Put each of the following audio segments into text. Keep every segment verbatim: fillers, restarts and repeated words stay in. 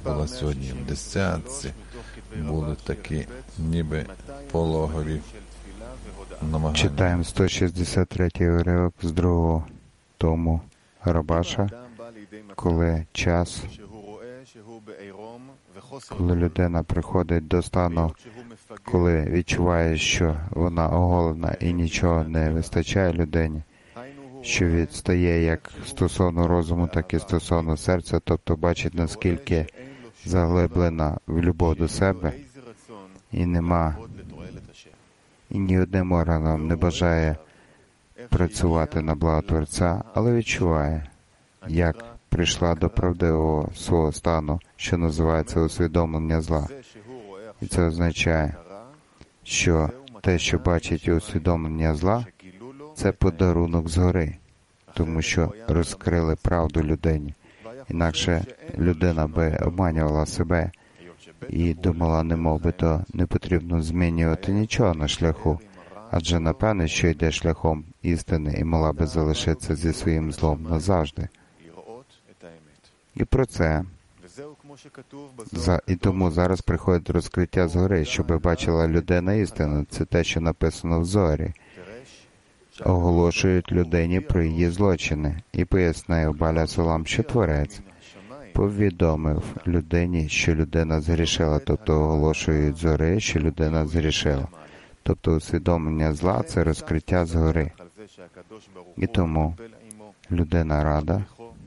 була сьогодні в десятці, були такі ніби пологові намагання. Читаємо сто шістдесят третій уривок з другого тому Рабаша, коли час, коли людина приходить до стану, коли відчуває, що вона оголена і нічого не вистачає людині, що відстає як стосовно розуму, так і стосовно серця, тобто бачить, наскільки заглиблена в любов до себе, і нема, і ні одним органом не бажає працювати на благо Творця, але відчуває, як прийшла до правдивого свого стану, що називається усвідомлення зла. І це означає, що те, що бачить усвідомлення зла, це подарунок згори, тому що розкрили правду людині. Інакше людина би обманювала себе і думала, немов би то не потрібно змінювати нічого на шляху, адже напевне, що йде шляхом істини і мала би залишитися зі своїм злом назавжди. І про це За, і тому зараз приходить розкриття згори, щоб бачила людина істину. Це те, що написано в Зорі. Оголошують людині про її злочини. І пояснив Баля Салам, що Творець повідомив людині, що людина згрішила, тобто оголошують зори, що людина згрішила. Тобто усвідомлення зла – це розкриття згори. І тому людина рада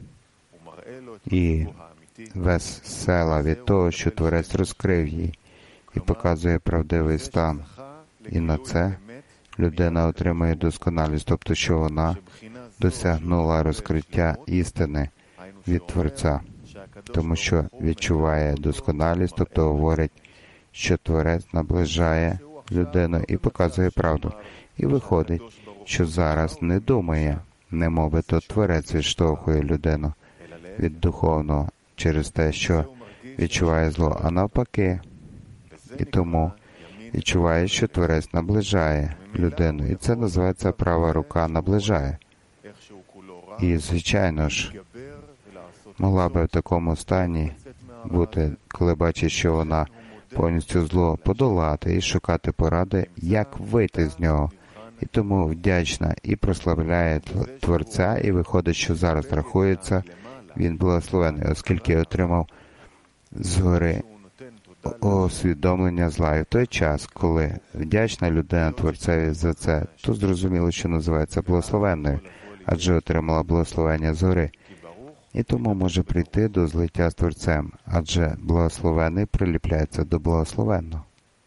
і весела від того, що Творець розкрив їй і показує правдивий стан. І на це людина отримує досконалість, тобто, що вона досягнула розкриття істини від Творця, тому що відчуває досконалість, тобто говорить, що Творець наближає людину і показує правду. І виходить, що зараз не думає, немов би то Творець відштовхує людину від духовного через те, що відчуває зло, а навпаки. І тому відчуває, що Творець наближає людину. І це називається права рука наближає. І, звичайно ж, могла би в такому стані бути, коли бачить, що вона повністю зло подолати і шукати поради, як вийти з нього. І тому вдячна і прославляє Творця, і виходить, що зараз рахується, він благословений, оскільки отримав згори усвідомлення зла. І в той час, коли вдячна людина Творцеві за це, то зрозуміло, що називається благословенною, адже отримала благословення згори. І тому може прийти до злиття з Творцем, адже благословений приліпляється до благословенного.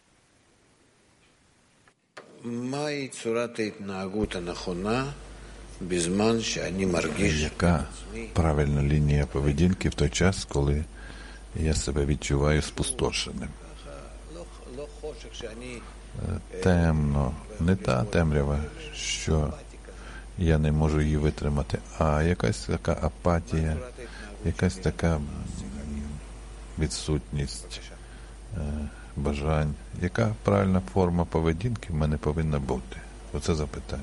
Яка правильна лінія поведінки в той час, коли я себе відчуваю спустошеним? Темно, не та темрява, що я не можу її витримати, а якась така апатія, якась така відсутність бажань. Яка правильна форма поведінки в мене повинна бути? Оце запитання.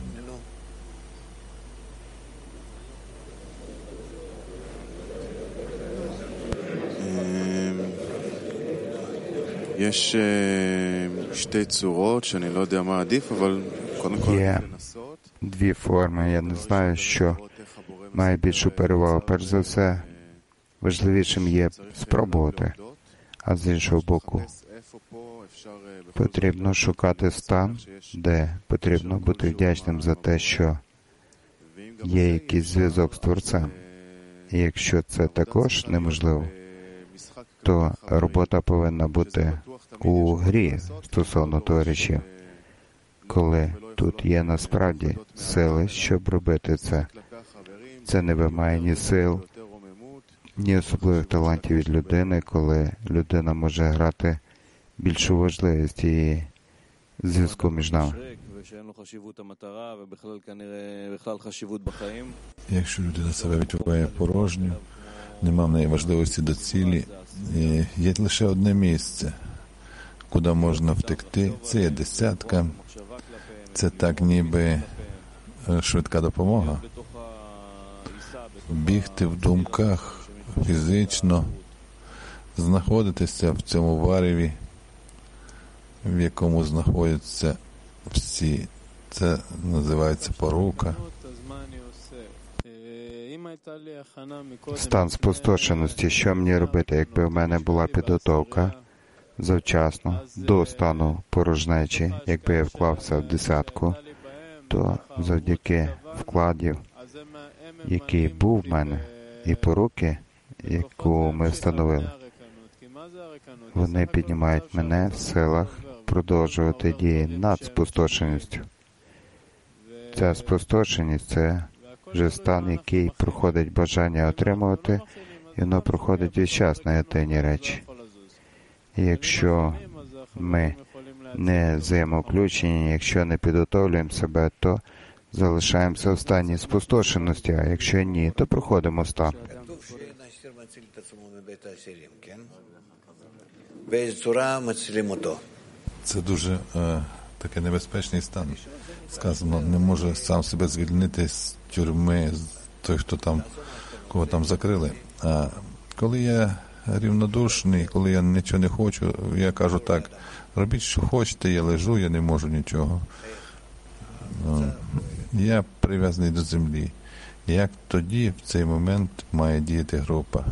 יש שתי צורות שאני לא יודע מה עדיף, אבל קודם כל לנסות. Дві форми, я не знаю, що має більшу перевагу. Перш за все, важливішим є спробувати, а з іншого боку, потрібно шукати стан, де потрібно бути вдячним за те, що є якийсь зв'язок з Творцем. І якщо це також неможливо, то робота повинна бути у грі стосовно товаришів, коли тут є насправді сили, щоб робити це. Це не вимагає ні сил, ні особливих талантів від людини, коли людина може грати більшу важливість і зв'язку між нами. Якщо людина себе відчуває порожньо, нема в неї важливості до цілі, є лише одне місце, куди можна втекти. Це є десятка. Це так ніби швидка допомога. Бігти в думках фізично знаходитися в цьому вареві, в якому знаходяться всі. Це називається порука. Стан спустошеності. Що мені робити, якби в мене була підготовка завчасно до стану порожнечі, якби я вклався в десятку, то завдяки вкладів, який був в мене, і поруки, яку ми встановили, вони піднімають мене в силах продовжувати дії над спустошеністю. Ця спустошеність – це вже стан, який проходить бажання отримувати, і воно проходить весь час на єдині речі. І якщо ми не взаємоключені, якщо не підготовлюємо себе, то залишаємося в стані спустошеності, а якщо ні, то проходимо стан. Це дуже е, такий небезпечний стан. Сказано, не може сам себе звільнити з тюрми, з той, хто там, кого там закрили. А коли я рівнодушний, коли я нічого не хочу, я кажу так, робіть, що хочете, я лежу, я не можу нічого. Я прив'язаний до землі. Як тоді, в цей момент, має діяти група?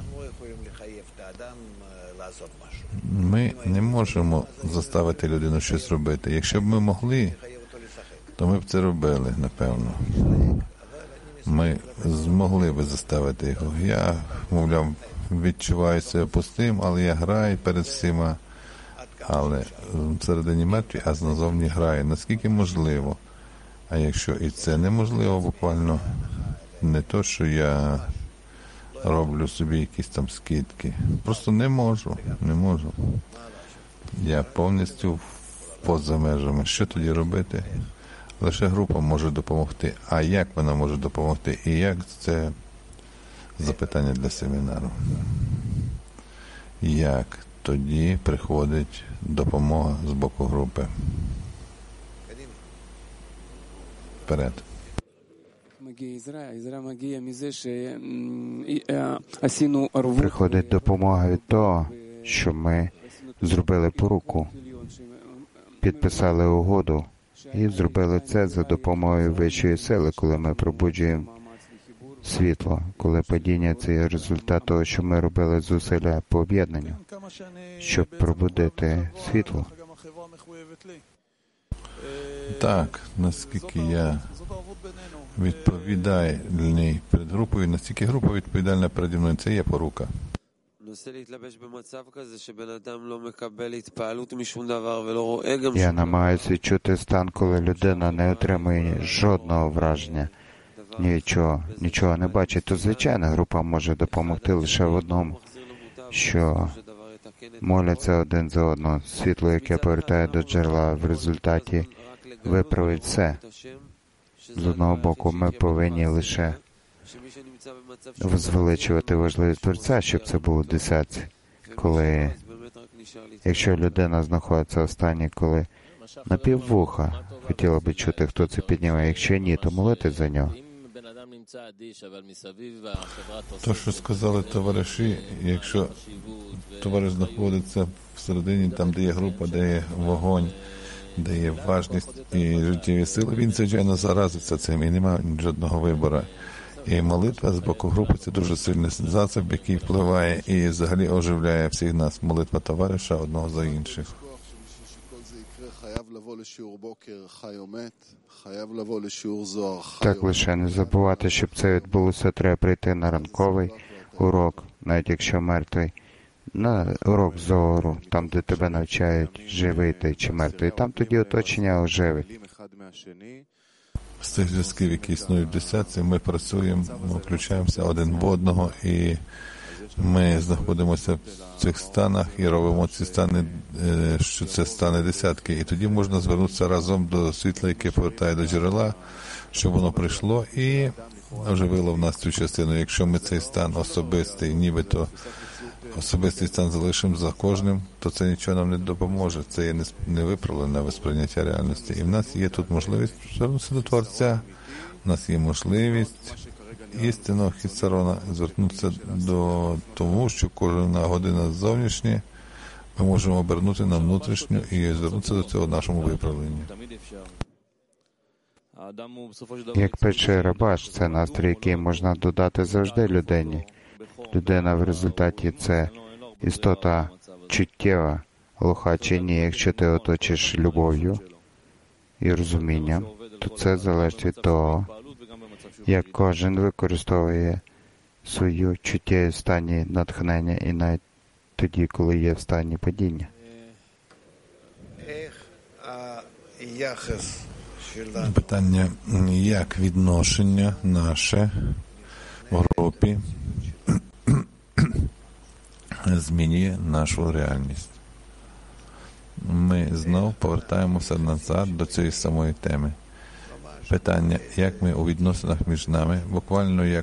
Ми не можемо заставити людину щось робити. Якщо б ми могли, то ми б це робили, напевно. Ми змогли б заставити його. Я, мовляв, відчуваю себе пустим, але я граю перед всіма. Але всередині мертві, а назовні граю. Наскільки можливо. А якщо і це неможливо, буквально не то, що я роблю собі якісь там скидки. Просто не можу, не можу. Я повністю поза межами. Що тоді робити? Лише група може допомогти. А як вона може допомогти? І як це запитання для семінару? Як тоді приходить допомога з боку групи? Вперед. Приходить допомога від того, що ми зробили поруку, підписали угоду і зробили це за допомогою вищої сили, коли ми пробуджуємо світло, коли падіння – це є результат того, що ми робили зусилля по об'єднанню, щоб пробудити світло. Так, наскільки я відповідальний перед групою, настільки група відповідальна переді мною, це є порука. Я намагаюся відчути стан, коли людина не отримує жодного враження, нічого, нічого не бачить, то, звичайно, група може допомогти лише в одному, що моляться один за одного. Світло, яке повертає до джерела, в результаті виправить все. З одного боку, ми повинні лише возвеличувати важливість Творця, щоб це було десятці. Коли, якщо людина знаходиться в стані, коли напіввуха хотіла би чути, хто це підніме, якщо ні, то молити за нього. То, що сказали товариші, якщо товариш знаходиться всередині, там, де є група, де є вогонь, де є важність і життєві сили, він, звичайно, заразиться цим і немає жодного вибору. І молитва з боку групи – це дуже сильний засіб, який впливає і взагалі оживляє всіх нас. Молитва товариша одного за інших. Так лише не забувати, щоб це відбулося, треба прийти на ранковий урок, навіть якщо мертвий, на урок зору, там, де тебе навчають, живий ти чи мертвий. Там тоді оточення оживить. З тих зв'язків, які існують в десятці, ми працюємо, ми включаємося один в одного, і ми знаходимося в цих станах і робимо ці стани, що це стани десятки. І тоді можна звернутися разом до світла, яке повертає до джерела, щоб воно прийшло і оживило в нас цю частину. Якщо ми цей стан особистий, нібито особистий стан залишимо за кожним, то це нічого нам не допоможе. Це є невиправлене восприйняття реальності. І в нас є тут можливість звернутися до Творця, в нас є можливість істинного хіцарона, звернутися до тому, що кожна година зовнішня ми можемо обернути на внутрішню і звернутися до цього в нашому виправленні. Як пише Рабаш, це настрій, який можна додати завжди людині. Людина в результаті – це істота чуттєва, глуха чи ні. Якщо ти оточиш любов'ю і розумінням, то це залежить від того, як кожен використовує свою чуттєву стані натхнення і навіть тоді, коли є в стані падіння. Питання, як відношення наше в групі змінює нашу реальність. Ми знов повертаємося назад до цієї самої теми. Питання, як ми у відносинах між нами, буквально як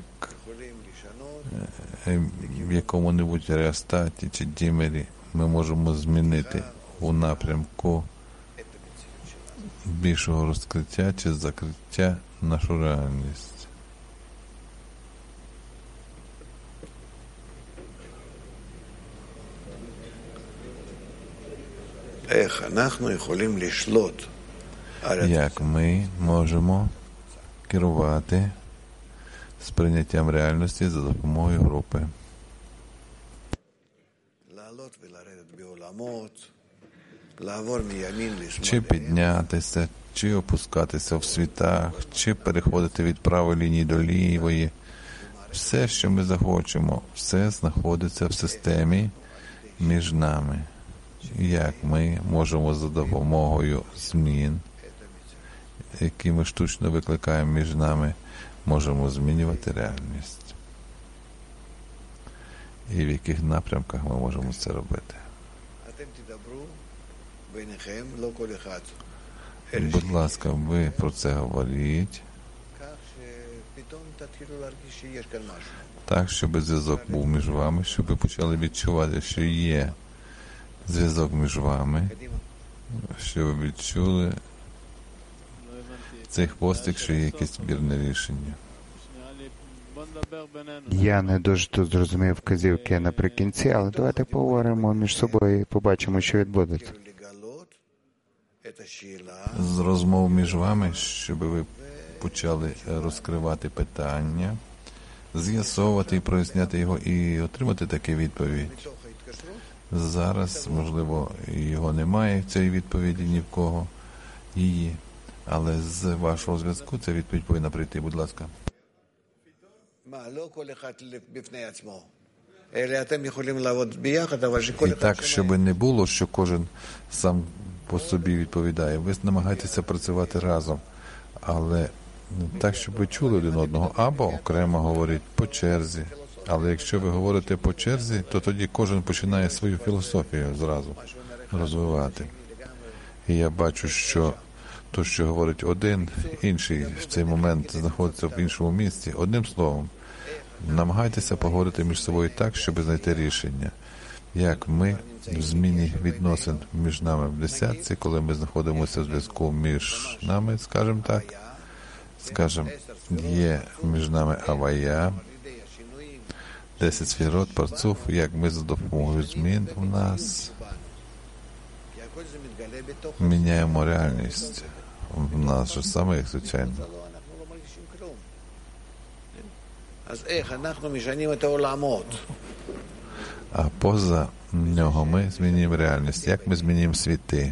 в якому-небудь реостаті чи дімері, ми можемо змінити у напрямку більшого розкриття чи закриття нашу реальність. Як ми можемо керувати сприйняттям реальності за допомогою групи? Чи піднятися, чи опускатися в світах, чи переходити від правої лінії до лівої. Все, що ми захочемо, все знаходиться в системі між нами. Як ми можемо за допомогою змін, які ми штучно викликаємо між нами, можемо змінювати реальність? І в яких напрямках ми можемо це робити? Будь ласка, ви про це говоріть. Так, щоб зв'язок був між вами, щоб ви почали відчувати, що є зв'язок між вами, що ви відчули цей хвостик, що є якесь вірне рішення. Я не дуже тут зрозумів вказівки наприкінці, але давайте поговоримо між собою і побачимо, що відбудеться. З розмов між вами, щоб ви почали розкривати питання, з'ясовувати і проясняти його, і отримати таку відповідь. Зараз, можливо, його немає, цієї відповіді ні в кого, її, але з вашого зв'язку ця відповідь повинна прийти, будь ласка. І так, щоб не було, що кожен сам по собі відповідає. Ви намагаєтеся працювати разом, але так, щоб ви чули один одного, або окремо говорить по черзі. Але якщо ви говорите по черзі, то тоді кожен починає свою філософію зразу розвивати. І я бачу, що то, що говорить один, інший в цей момент знаходиться в іншому місці. Одним словом, намагайтеся поговорити між собою так, щоб знайти рішення. Як ми в зміні відносин між нами в десятці, коли ми знаходимося в зв'язку між нами, скажімо так, скажімо, є між нами авая, десять сферот, парцуф, як ми за допомогою змін у нас міняємо реальність в нас же саме, як звичайно. А поза нього ми змінюємо реальність. Як ми змінюємо світи?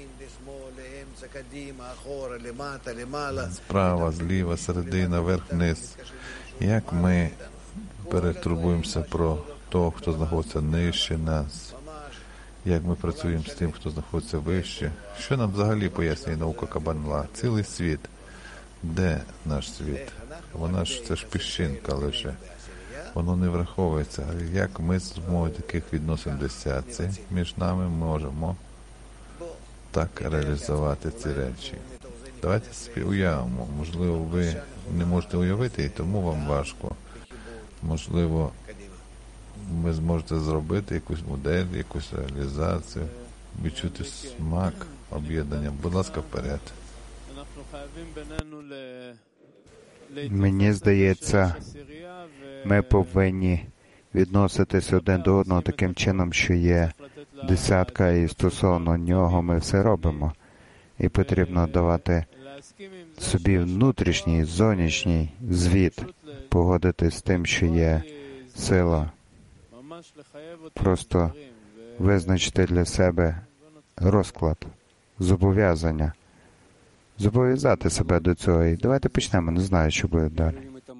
Справа, зліва, середина, верх, вниз. Як ми перетурбуємося про того, хто знаходиться нижче нас? Як ми працюємо з тим, хто знаходиться вище? Що нам взагалі пояснює наука Каббала? Цілий світ. Де наш світ? Вона ж, це ж піщинка лише. Воно не враховується. Як ми з допомогою таких відносин десятці між нами можемо так реалізувати ці речі? Давайте собі уявимо. Можливо, ви не можете уявити, і тому вам важко. Можливо, ви зможете зробити якусь модель, якусь реалізацію, відчути смак об'єднання. Будь ласка, вперед. Мені здається, ми повинні відноситись один до одного таким чином, що є десятка, і стосовно нього ми все робимо. І потрібно давати собі внутрішній, зовнішній звіт, погодитись з тим, що є сила. Просто визначити для себе розклад, зобов'язання, зобов'язати себе до цього. І давайте почнемо, не знаю, що буде далі.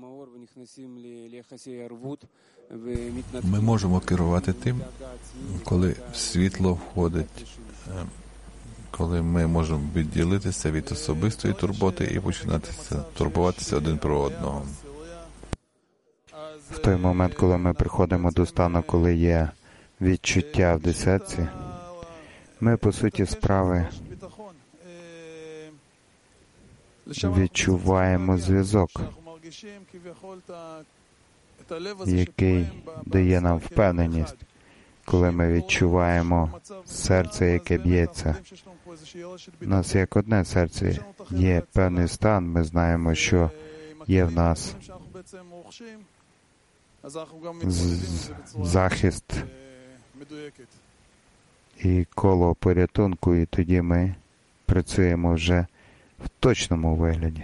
Ми можемо керувати тим, коли світло входить, коли ми можемо відділитися від особистої турботи і починатися турбуватися один про одного. В той момент, коли ми приходимо до стану, коли є відчуття в десятці, ми, по суті справи, відчуваємо зв'язок, який дає нам впевненість, коли ми відчуваємо серце, яке б'ється. У нас як одне серце, є певний стан, ми знаємо, що є в нас з- захист і коло порятунку, і тоді ми працюємо вже в точному вигляді.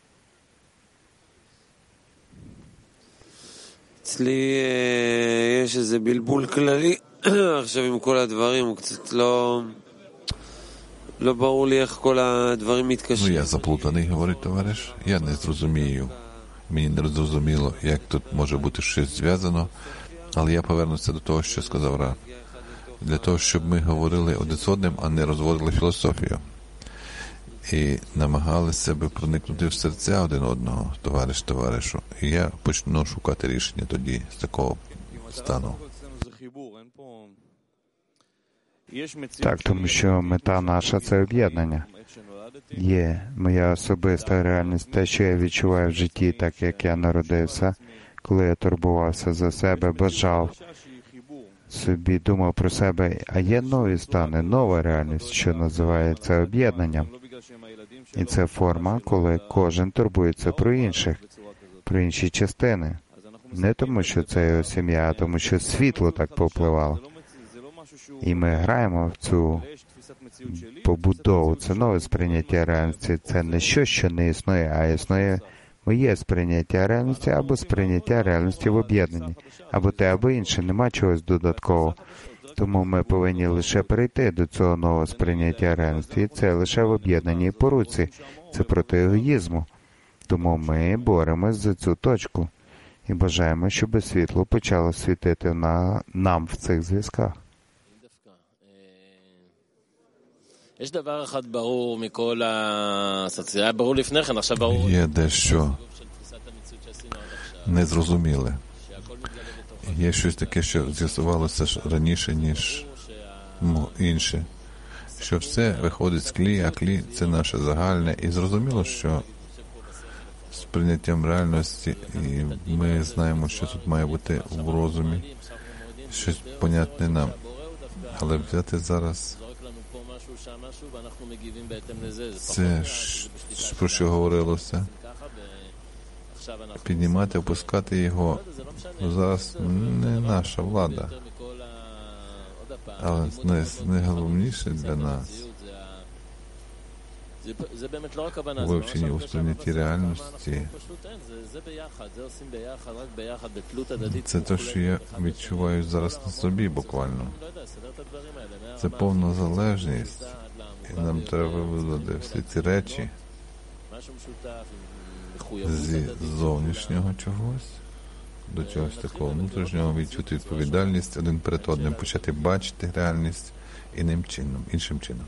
אצלי יש איזה בלבול כללי עכשיו עם כל הדברים, הוא קצת לא לא ברור לי איך כל הדברים Ну, מתקשרים. я заплутаний, говорить товариш. Я не зрозумію. Мені не зрозуміло, як тут може бути щось зв'язано, але я повернуся до того, що сказав Ра. Для того, щоб ми говорили один з одним, а не розводили філософію. І намагалися би проникнути в серця один одного, товариш товаришу. І я почну шукати рішення тоді з такого стану. Так, тому що мета наша – це об'єднання. Є моя особиста реальність, те, що я відчуваю в житті, так як я народився, коли я турбувався за себе, бажав собі, думав про себе, а є нові стани, нова реальність, що називається об'єднанням. І це форма, коли кожен турбується про інших, про інші частини. Не тому, що це його сім'я, а тому, що світло так повпливало. І ми граємо в цю побудову, це нове сприйняття реальності. Це не щось, що не існує, а існує моє сприйняття реальності або сприйняття реальності в об'єднанні. Або те, або інше, нема чогось додаткового. Тому ми повинні лише перейти до цього нового сприйняття реальності. І це лише в об'єднанні і поруці. Це проти егоїзму. Тому ми боремось за цю точку. І бажаємо, щоб світло почало світити на нам в цих зв'язках. Є дещо незрозуміле. Є щось таке, що з'ясувалося ж раніше, ніж ну, інше. Що все виходить з клі, а клі – це наше загальне. І зрозуміло, що з прийняттям реальності, і ми знаємо, що тут має бути в розумі, щось понятне нам. Але взяти зараз це ж, про що говорилося, піднімати, опускати його, зараз не наша влада. Але найголовніше для нас у вивченні, у сприйнятті реальності це те, що я відчуваю зараз на собі буквально. Це повна залежність. І нам треба виводити всі ці речі зі зовнішнього чогось до чогось такого внутрішнього, відчути відповідальність один перед одним, почати бачити реальність іним чином, іншим чином.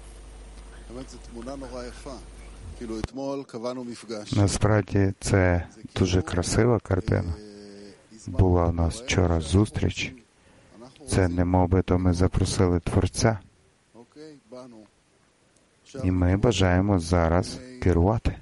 Насправді це дуже красива картина. Була у нас вчора зустріч. Це немовбито ми запросили Творця. І ми бажаємо зараз керувати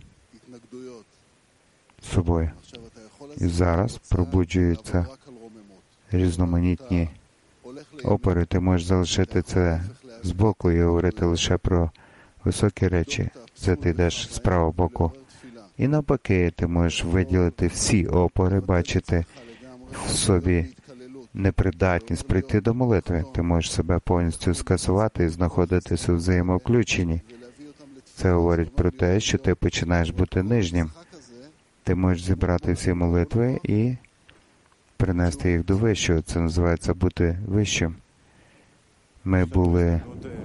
собою. І зараз пробуджуються різноманітні опори. Ти можеш залишити це збоку і говорити лише про високі речі. Це ти йдеш з правого боку І навпаки, ти можеш виділити всі опори, бачити в собі непридатність прийти до молитви. Ти можеш себе повністю скасувати і знаходитися у взаємовключенні. Це говорить про те, що ти починаєш бути нижнім. Ти можеш зібрати всі молитви і принести їх до вищого. Це називається бути вищим. Ми були...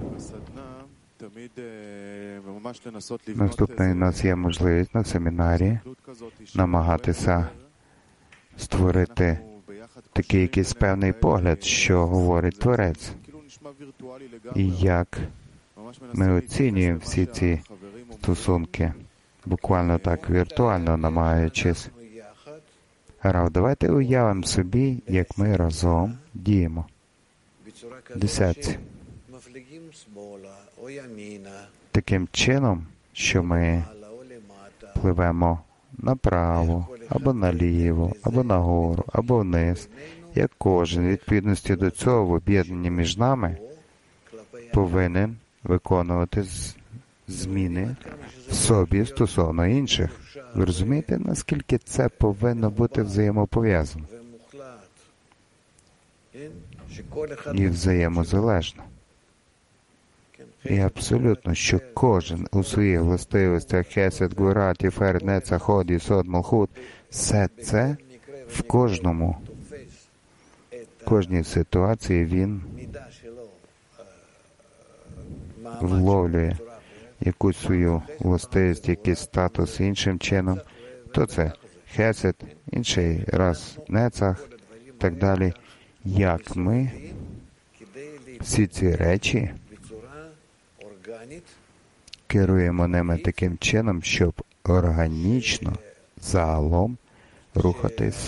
Наступний у нас є можливість на семінарі намагатися створити такий якийсь певний погляд, що говорить Творець. І як ми оцінюємо всі ці стосунки, буквально так віртуально намагаючись. Рав, давайте уявимо собі, як ми разом діємо. Десятці. Таким чином, що ми пливемо направо, або наліво, або нагору, або вниз, як кожен, відповідності до цього, в об'єднанні між нами, повинен виконувати зміни в собі стосовно інших. Ви розумієте, наскільки це повинно бути взаємопов'язано і взаємозалежно? І абсолютно, що кожен у своїх властивостях хесед, гвура, тіфер, нецах, ход, єсод, малхут, все це в кожному, в кожній ситуації він вловлює якусь свою властивість, якийсь статус іншим чином, то це хесед, інший раз нецах, і так далі. Як ми всі ці речі керуємо ними таким чином, щоб органічно, загалом рухатись,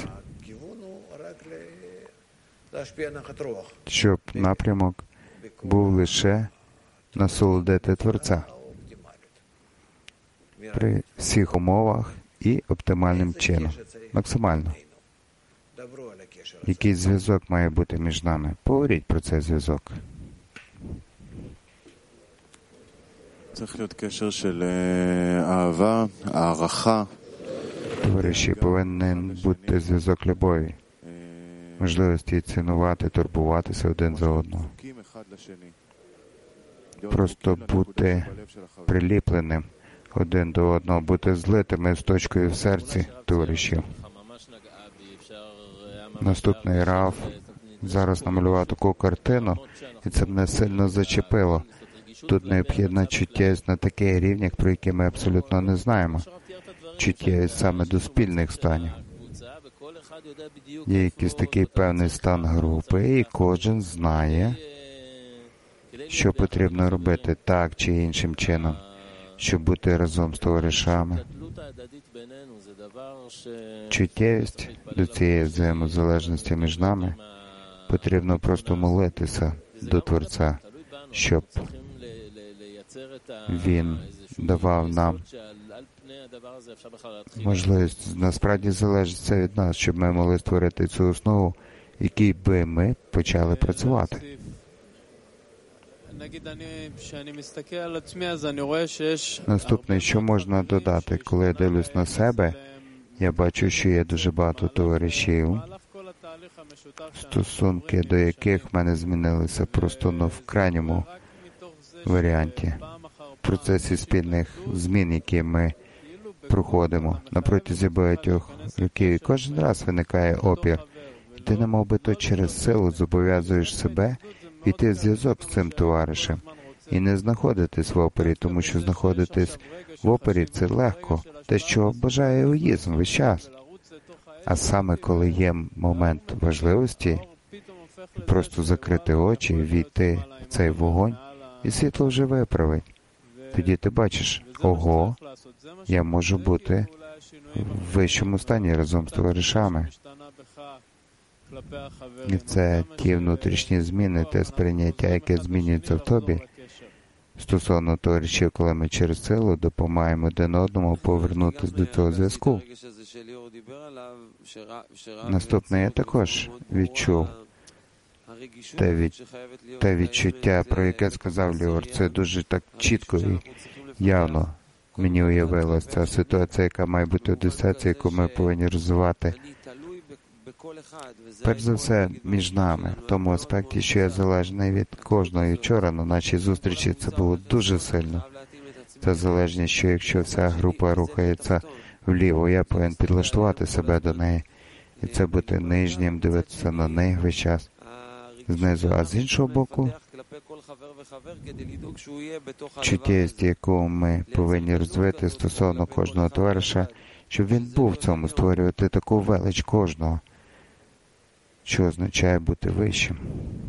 щоб напрямок був лише насолодити Творця при всіх умовах і оптимальним чином, максимально. Який зв'язок має бути між нами? Поговоріть про цей зв'язок. Товариші, повинен бути зв'язок любові, можливості цінувати, турбуватися один за одного. Просто бути приліпленим один до одного, бути злитими з точкою в серці товаришів. Наступний Рав зараз намалював таку картину, і це мене сильно зачепило. Тут необхідна чуттєвість на таких рівнях, про які ми абсолютно не знаємо. Чуттєвість саме до спільних станів. Є якийсь такий певний стан групи, і кожен знає, що потрібно робити так чи іншим чином, щоб бути разом з товаришами. Чуттєвість до цієї взаємозалежності між нами потрібно просто молитися до Творця, щоб Він давав нам можливість. Насправді залежить це від нас, щоб ми могли створити цю основу, в якій би ми почали працювати. Наступне, що можна додати, коли я дивлюсь на себе, я бачу, що є дуже багато товаришів, стосунки до яких в мене змінилися просто ну, в крайньому варіанті. В процесі спільних змін, які ми проходимо на протязі багатьох років. І кожен раз виникає опір. І ти не мов би то через силу зобов'язуєш себе піти в зв'язок з цим товаришем і не знаходитись в опорі, тому що знаходитись в опорі – це легко, те, що бажає егоїзм весь час. А саме коли є момент важливості, просто закрити очі, війти в цей вогонь, і світло вже виправить. Тоді ти бачиш, ого, я можу бути в вищому стані разом з товаришами. І це ті внутрішні зміни, те сприйняття, яке змінюється в тобі, стосовно товаришів, коли ми через силу допомагаємо один одному повернутися до цього зв'язку. Наступне я також відчув те, від, те відчуття, про яке сказав Ліор. Це дуже так чітко і явно. мені уявилася ця ситуація, яка має бути в десятці, яку ми повинні розвивати. Перш за все, між нами, в тому аспекті, що я залежний від кожного. І вчора на нашій зустрічі це було дуже сильно. Це залежність, що якщо вся група рухається вліво, я повинен підлаштувати себе до неї. І це бути нижнім, дивитися на них весь час знизу. А з іншого боку, чуттєвість, яку ми повинні розвити стосовно кожного товариша, щоб він був в цьому, створювати таку велич кожного, що означає бути вищим.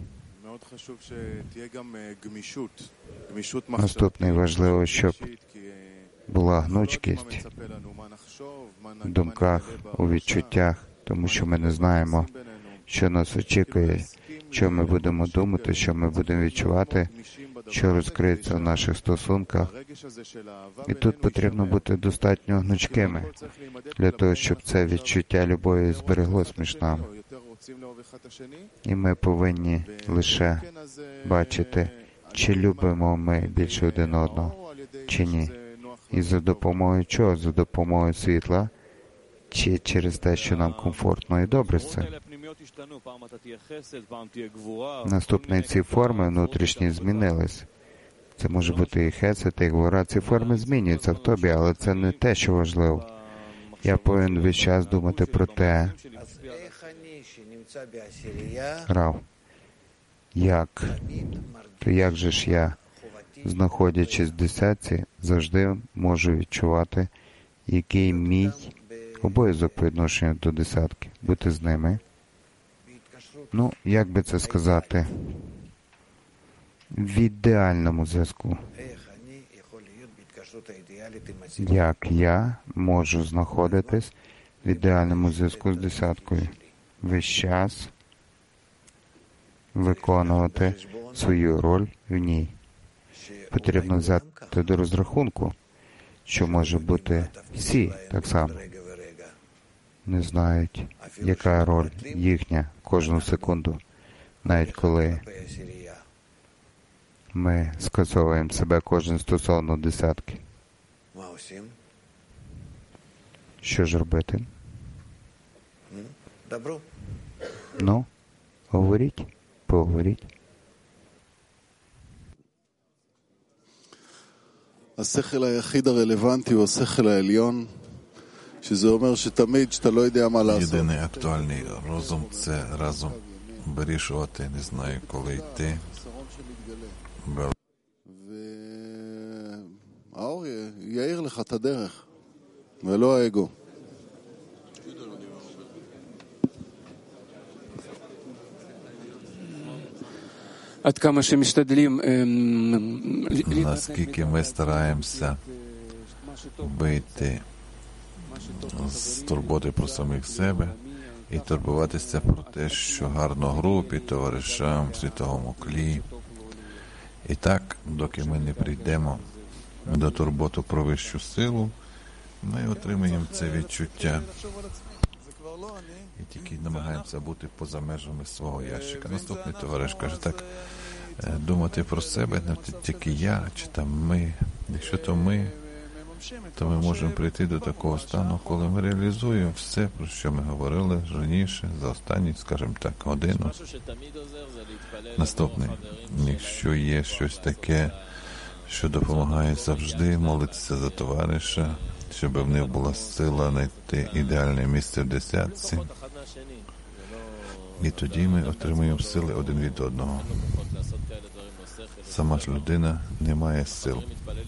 Наступне важливо, щоб була гнучкість в думках, у відчуттях, тому що ми не знаємо, що нас очікує, що ми будемо думати, що ми будемо відчувати, що розкриється в наших стосунках. І тут потрібно бути достатньо гнучкими для того, щоб це відчуття любові збереглось між нами. І ми повинні лише бачити, чи любимо ми більше один одного, чи ні. І за допомогою чого? За допомогою світла, чи через те, що нам комфортно і добре з цим. Наступні ці форми внутрішні змінились. Це може бути і хесед, і гвора. Ці форми змінюються в тобі, але це не те, що важливо. Я повинен весь час думати про те, Рав, як, то як же ж я, знаходячись в десятці, завжди можу відчувати, який мій обов'язок по відношенню до десятки, бути з ними. Ну, як би це сказати, в ідеальному зв'язку. Як я можу знаходитись в ідеальному зв'язку з десяткою? Весь час виконувати свою роль в ній. Потрібно взяти до розрахунку, що може бути всі так само не знають, яка роль їхня кожну секунду, навіть коли ми скасовуємо себе кожен стосовно десятки. Що ж робити? Ну, говоріть, поговоріть. השכל היחיד הרלוונטי הוא השכל העליון, שזה אומר שתמיד שאתה לא יודע מה לעשות. Єдиний актуальний розум – це разом вирішувати, не знаю, коли йти. והאור יאיר לך את הדרך, ולא האגו. עד כמה שמשתדלים Наскільки ми стараємося вийти з турботи про самих себе і турбуватися про те, що гарно групі, товаришам, світовому клі. І так, доки ми не прийдемо до турботи про вищу силу, ми отримаємо це відчуття. І тільки намагаємося бути поза межами свого ящика. Наступний товариш каже, так, думати про себе, не тільки я, чи там ми. Якщо то ми, то ми можемо прийти до такого стану, коли ми реалізуємо все, про що ми говорили раніше, за останні, скажімо так, годину. Наступний. Якщо є щось таке, що допомагає завжди молитися за товариша, щоб в них була сила знайти ідеальне місце в десятці. І тоді ми отримуємо сили один від одного. Сама ж людина не має сил.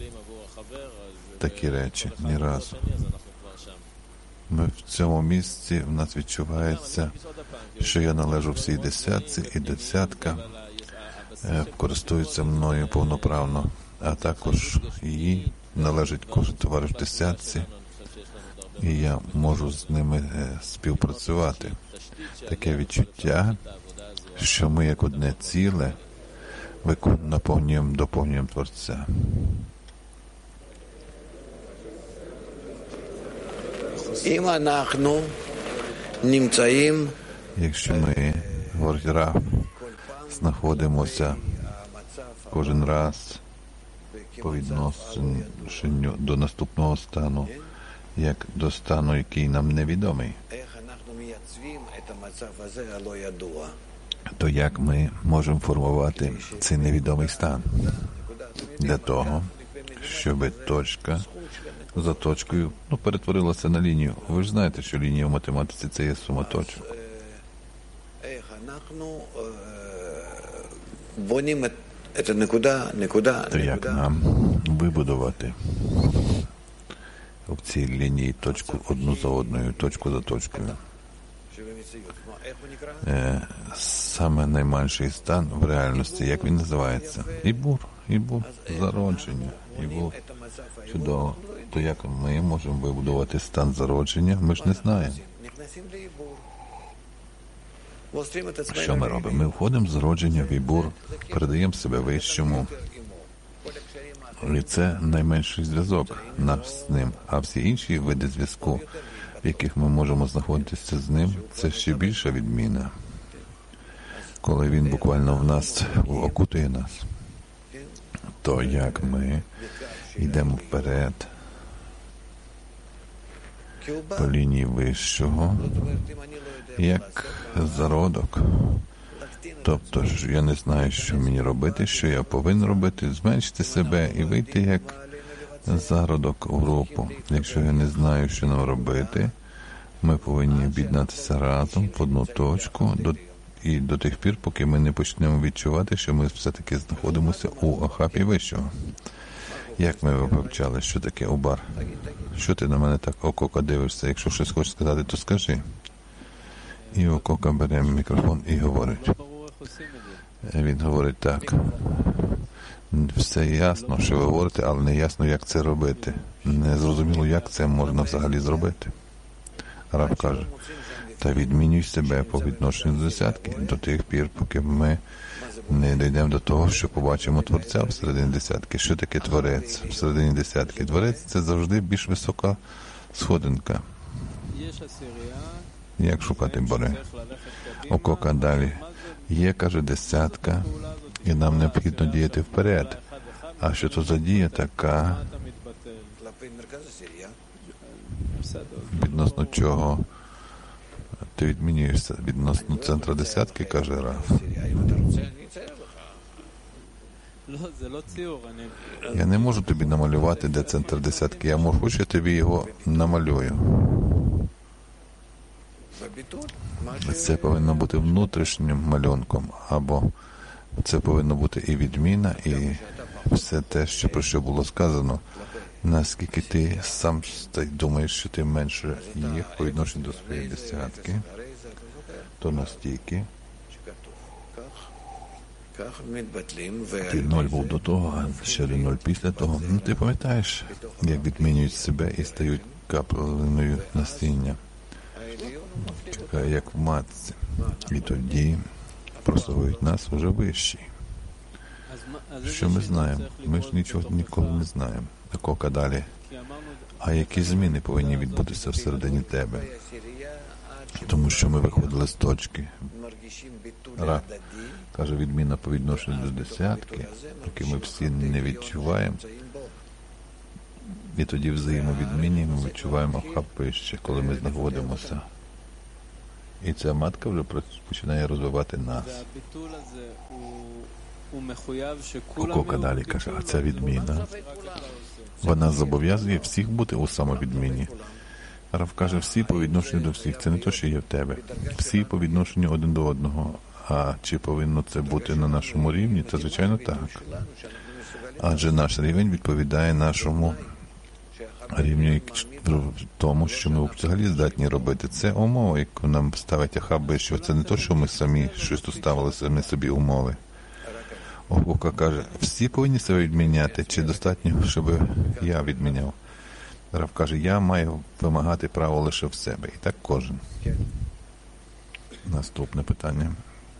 Такі речі ні разу. Ми в цьому місці, в нас відчувається, що я належу всій десятці, і десятка е, користується мною повноправно, а також їй належить кожен товариш в десятці, і я можу з ними е, співпрацювати. Таке відчуття, що ми як одне ціле наповнюємо, доповнюємо Творця. Якщо ми, говорить Рав, знаходимося кожен раз по відношенню до наступного стану, як до стану, який нам невідомий. То як ми можемо формувати цей невідомий стан? Для того, щоб точка за точкою ну, перетворилася на лінію. Ви ж знаєте, що лінія в математиці – це є сума точок. То як нам вибудувати в цій лінії точку одну за одною, точку за точкою? Е, саме найменший стан в реальності, як він називається? Ібур, ібур, зародження, ібур. Чудово. То як ми можемо вибудувати стан зародження? Ми ж не знаємо. Що ми робимо? Ми входимо в зародження в ібур, передаємо себе вищому. І це найменший зв'язок нас з ним. А всі інші види зв'язку, в яких ми можемо знаходитися з ним, це ще більша відміна. Коли він буквально в нас окутує нас, то як ми йдемо вперед по лінії вищого, як зародок. Тобто ж я не знаю, що мені робити, що я повинен робити, зменшити себе і вийти як зародок у групу. Якщо я не знаю, що нам робити, ми повинні об'єднатися разом в одну точку до, і до тих пір, поки ми не почнемо відчувати, що ми все-таки знаходимося у ахапі вищого. Як ми вивчали, що таке убар? Що ти на мене так окока дивишся? Якщо щось хочеш сказати, то скажи. І окока бере мікрофон і говорить. Він говорить так. Все ясно, що ви говорите, але не ясно, як це робити. Не зрозуміло, як це можна взагалі зробити. Раб каже, та відмінюй себе по відношенню до десятки до тих пір, поки ми не дійдемо до того, що побачимо Творця всередині десятки. Що таке Творець всередині десятки? Творець – це завжди більш висока сходинка. Як шукати бори? Окока далі. Є, каже, десятка, і нам необхідно діяти вперед. А що то за дія така, відносно чого ти відмінюєшся? Відносно центра десятки, каже Раф. Я не можу тобі намалювати, де центр десятки. Я можу, що я тобі його намалюю. Це повинно бути внутрішнім малюнком, або це повинно бути і відміна, і все те, що про що було сказано. Наскільки ти сам думаєш, що ти менше їх по відношенню до своєї десятки, то настільки ти ноль був до того, а ще один ноль після того. Ну, ти пам'ятаєш, як відмінюють себе і стають каплиною насіння, як в матці. І тоді прославують нас уже вищі. Що ми знаємо? Ми ж нічого ніколи не знаємо. Такого далі. А які зміни повинні відбутися всередині тебе? Тому що ми виходили з точки. Раб каже, відміна по відношенню до десятки, поки ми всі не відчуваємо. І тоді взаємовідмінні ми відчуваємо хапище, коли ми знаходимося. І ця матка вже починає розвивати нас. Окока далі каже, а ця відміна, вона зобов'язує всіх бути у самовідміні. Рав каже, всі по відношенню до всіх. Це не те, що є в тебе. Всі по відношенню один до одного. А чи повинно це бути на нашому рівні? Та, звичайно, так. Адже наш рівень відповідає нашому рівню в тому, що ми взагалі здатні робити. Це умова, яку нам ставить Ахаб, що це не те, що ми самі щось тут ставили самі собі умови. Окока каже, всі повинні себе відміняти, чи достатньо, щоб я відміняв? Рав каже, я маю вимагати право лише в себе. І так кожен. Наступне питання.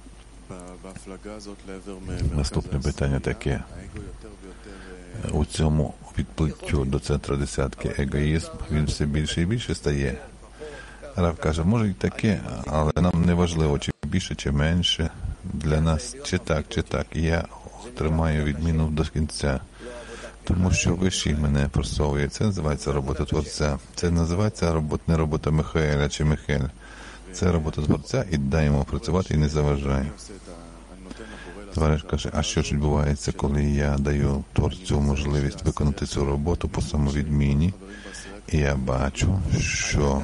Наступне питання таке. У цьому відплиттю до центра десятки егоїзм, він все більше і більше стає. Рав каже, може і таке, але нам не важливо, чи більше, чи менше. Для нас чи так, чи так. Я тримаю відміну до кінця. Тому що вищий мене просовує. Це називається робота Творця. Це називається робот, не робота Михаїля чи Михайля. Це робота Творця, і дай йому працювати і не заважає. Товариш каже, а що ж відбувається, коли я даю Творцю можливість виконати цю роботу по самовідміні, і я бачу, що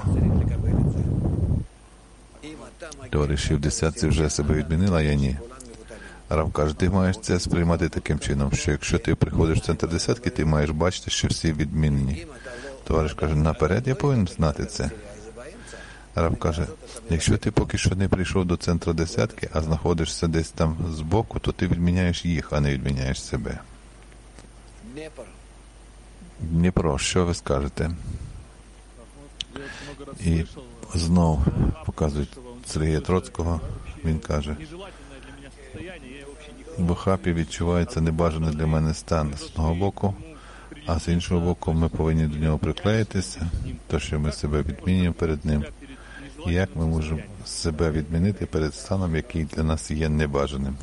товариші в десятці вже себе відмінили, а я ні. Рав каже, ти маєш це сприймати таким чином, що якщо ти приходиш в центр десятки, ти маєш бачити, що всі відмінені. Товариш каже, наперед я повинен знати це. Рав каже, якщо ти поки що не прийшов до центру десятки, а знаходишся десь там збоку, то ти відміняєш їх, а не відміняєш себе. Дніпро, що ви скажете? І знов показують Сергія Троцького, він каже, в хапі відчувається небажаний для мене стан з одного боку, а з іншого боку ми повинні до нього приклеїтися, то що ми себе відмінюємо перед ним. Як ми можемо себе відмінити перед станом, який для нас є небажаним?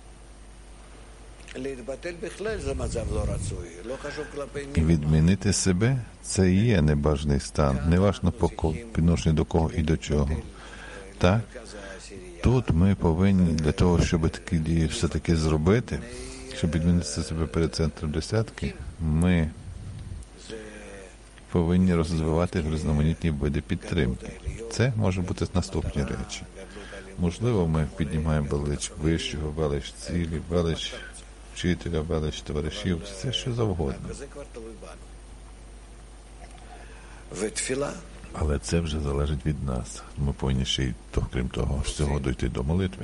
Відмінити себе – це і є небажаний стан, неважно по відношенню до кого і до чого. Так, тут ми повинні для того, щоб такі дії все-таки зробити, щоб відмінити себе перед центром десятки, ми повинні розвивати різноманітні види підтримки. Це може бути наступні речі. Можливо, ми піднімаємо велич вищого, велич цілі, велич вчителя, велич товаришів, все що завгодно. Але це вже залежить від нас. Ми повинні ще й, то, крім того, всього дійти до молитви.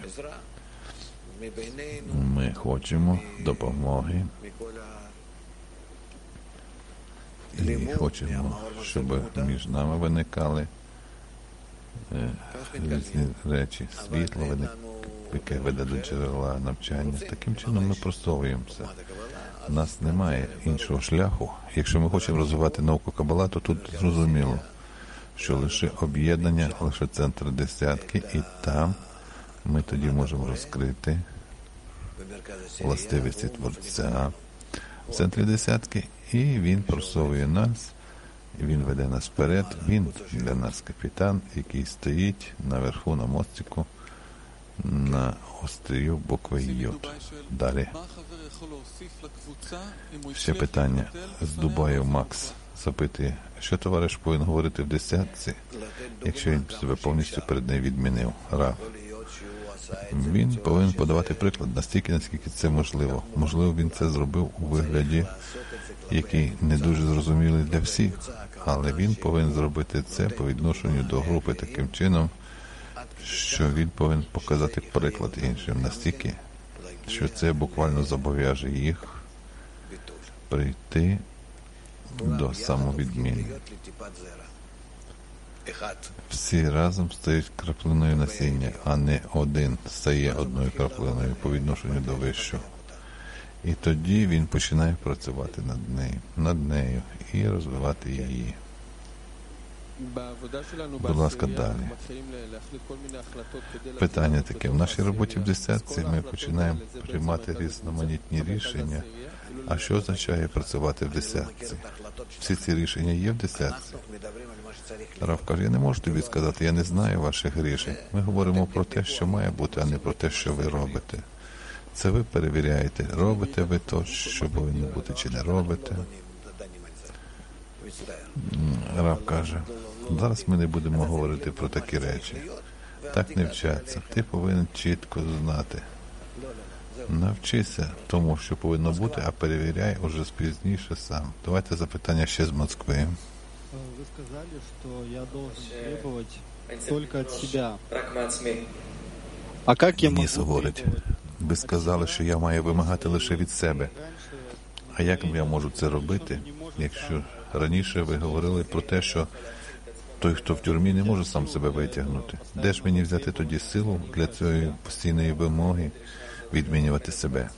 Ми хочемо допомоги і хочемо, щоб між нами виникали е, різні речі, світло виник, яке веде до джерела навчання. Таким чином ми просовуємося. У нас немає іншого шляху. Якщо ми хочемо розвивати науку Кабала, то тут зрозуміло, що лише об'єднання, лише центр десятки, і там ми тоді можемо розкрити властивості Творця в центрі десятки, і він просовує нас, і він веде нас вперед, він для нас капітан, який стоїть наверху на мостику, на острію букви Йод. Далі. Ще питання. З Дубаю Макс запитує, що товариш повинен говорити в десятці, якщо він себе повністю перед нею відмінив. Рав. Він повинен подавати приклад настільки, наскільки це можливо. Можливо, він це зробив у вигляді, який не дуже зрозумілий для всіх, але він повинен зробити це по відношенню до групи таким чином, що він повинен показати приклад іншим настільки, що це буквально зобов'яже їх прийти до самовідміни. Всі разом стають краплиною насіння, а не один стає одною краплиною по відношенню до вищого. І тоді він починає працювати над нею, над нею і розвивати її. Будь ласка, далі. Питання таке. В нашій роботі в десятці ми починаємо приймати різноманітні рішення. А що означає працювати в десятці? Всі ці рішення є в десятці? Рав каже, я не можу тобі сказати, я не знаю ваших рішень. Ми говоримо про те, що має бути, а не про те, що ви робите. Це ви перевіряєте, робите ви то, що повинно бути, чи не робите. Рав каже, зараз ми не будемо говорити про такі речі. Так не вчаться. Ти повинен чітко знати. Навчися тому, що повинно бути, а перевіряй уже пізніше сам. Давайте запитання ще з Москви. Ви сказали, що я должен требовать тільки від себе. А як я можу говорить. Ви сказали, що я маю вимагати лише від себе. А як я можу це робити, якщо раніше ви говорили про те, що той, хто в тюрмі, не може сам себе витягнути? Де ж мені взяти тоді силу для цієї постійної вимоги відмінювати себе?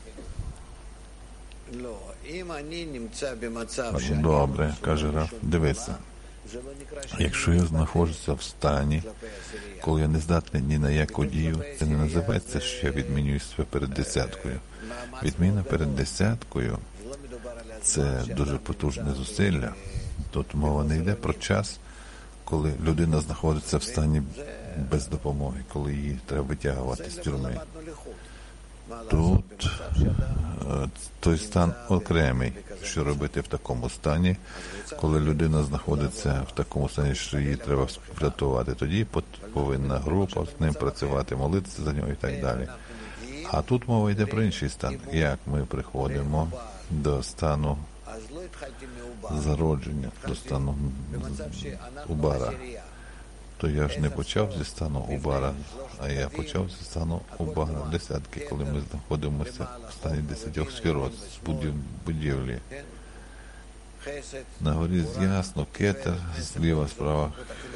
Добре, каже Рав, дивися. Якщо я знаходжуся в стані, коли я не здатний ні на яку дію, це не називається, що я відмінюю себе перед десяткою. Відміна перед десяткою це дуже потужне зусилля. Тут мова не йде про час, коли людина знаходиться в стані без допомоги, коли її треба витягувати з тюрми. Тут той стан окремий, що робити в такому стані, коли людина знаходиться в такому стані, що її треба врятувати. Тоді повинна група з ним працювати, молитися за нього і так далі. А тут мова йде про інший стан. Як ми приходимо до стану зародження, до стану убара. То я ж не почав зі стану убара, а я почав зі стану убара десятки, коли ми знаходимося в стані десятьох сферот з будівлі. На горі ясно, кетер, зліва, справа,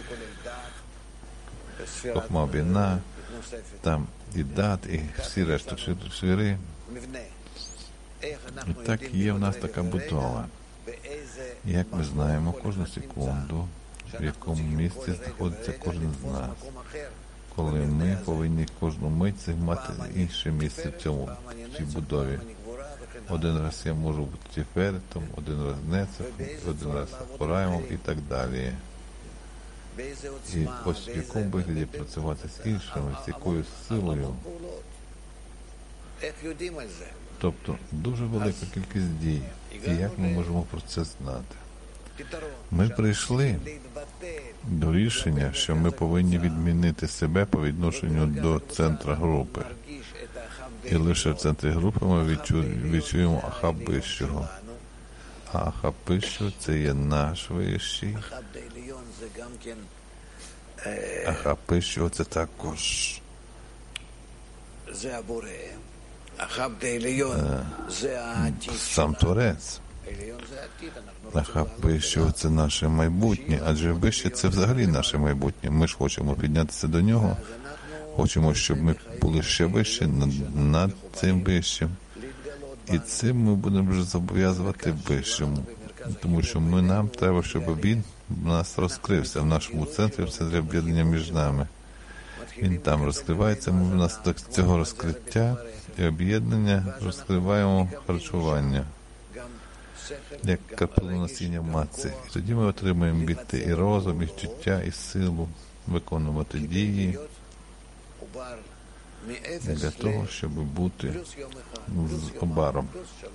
хохма біна, там і дат, і всі решта сфери. І так є в нас така будова. Як ми знаємо, кожну секунду, в якому місці знаходиться кожен з нас. Коли ми повинні кожну мить займати інше місце в цьому, в цій будові. Один раз я можу бути тіферетом, один раз нецефом, один раз хораємом і так далі. І ось в якому вигляді працювати з іншими, з якою силою. Тобто дуже велика кількість дій. І як ми можемо про це знати? Ми прийшли до рішення, що ми повинні відмінити себе по відношенню до центра групи. І лише в центрі групи ми відчу, відчуємо Ахаб Вищого. А Ахаб Вищого – це є наш Вищий. Ахаб Вищого – це також сам Творець. Ахаб Вищого – це наше майбутнє, адже Вище – це взагалі наше майбутнє. Ми ж хочемо піднятися до нього, хочемо, щоб ми були ще вище, над, над цим Вищим. І цим ми будемо вже зобов'язувати Вищому, тому що ми, нам треба, щоб він в нас розкрився, в нашому центрі, в центрі об'єднання між нами. Він там розкривається, ми в нас до цього розкриття і об'єднання розкриваємо харчування, як капелу насіння матці. І тоді ми отримуємо бігти і розум, і чуття, і силу виконувати дії для того, щоб бути з обаром.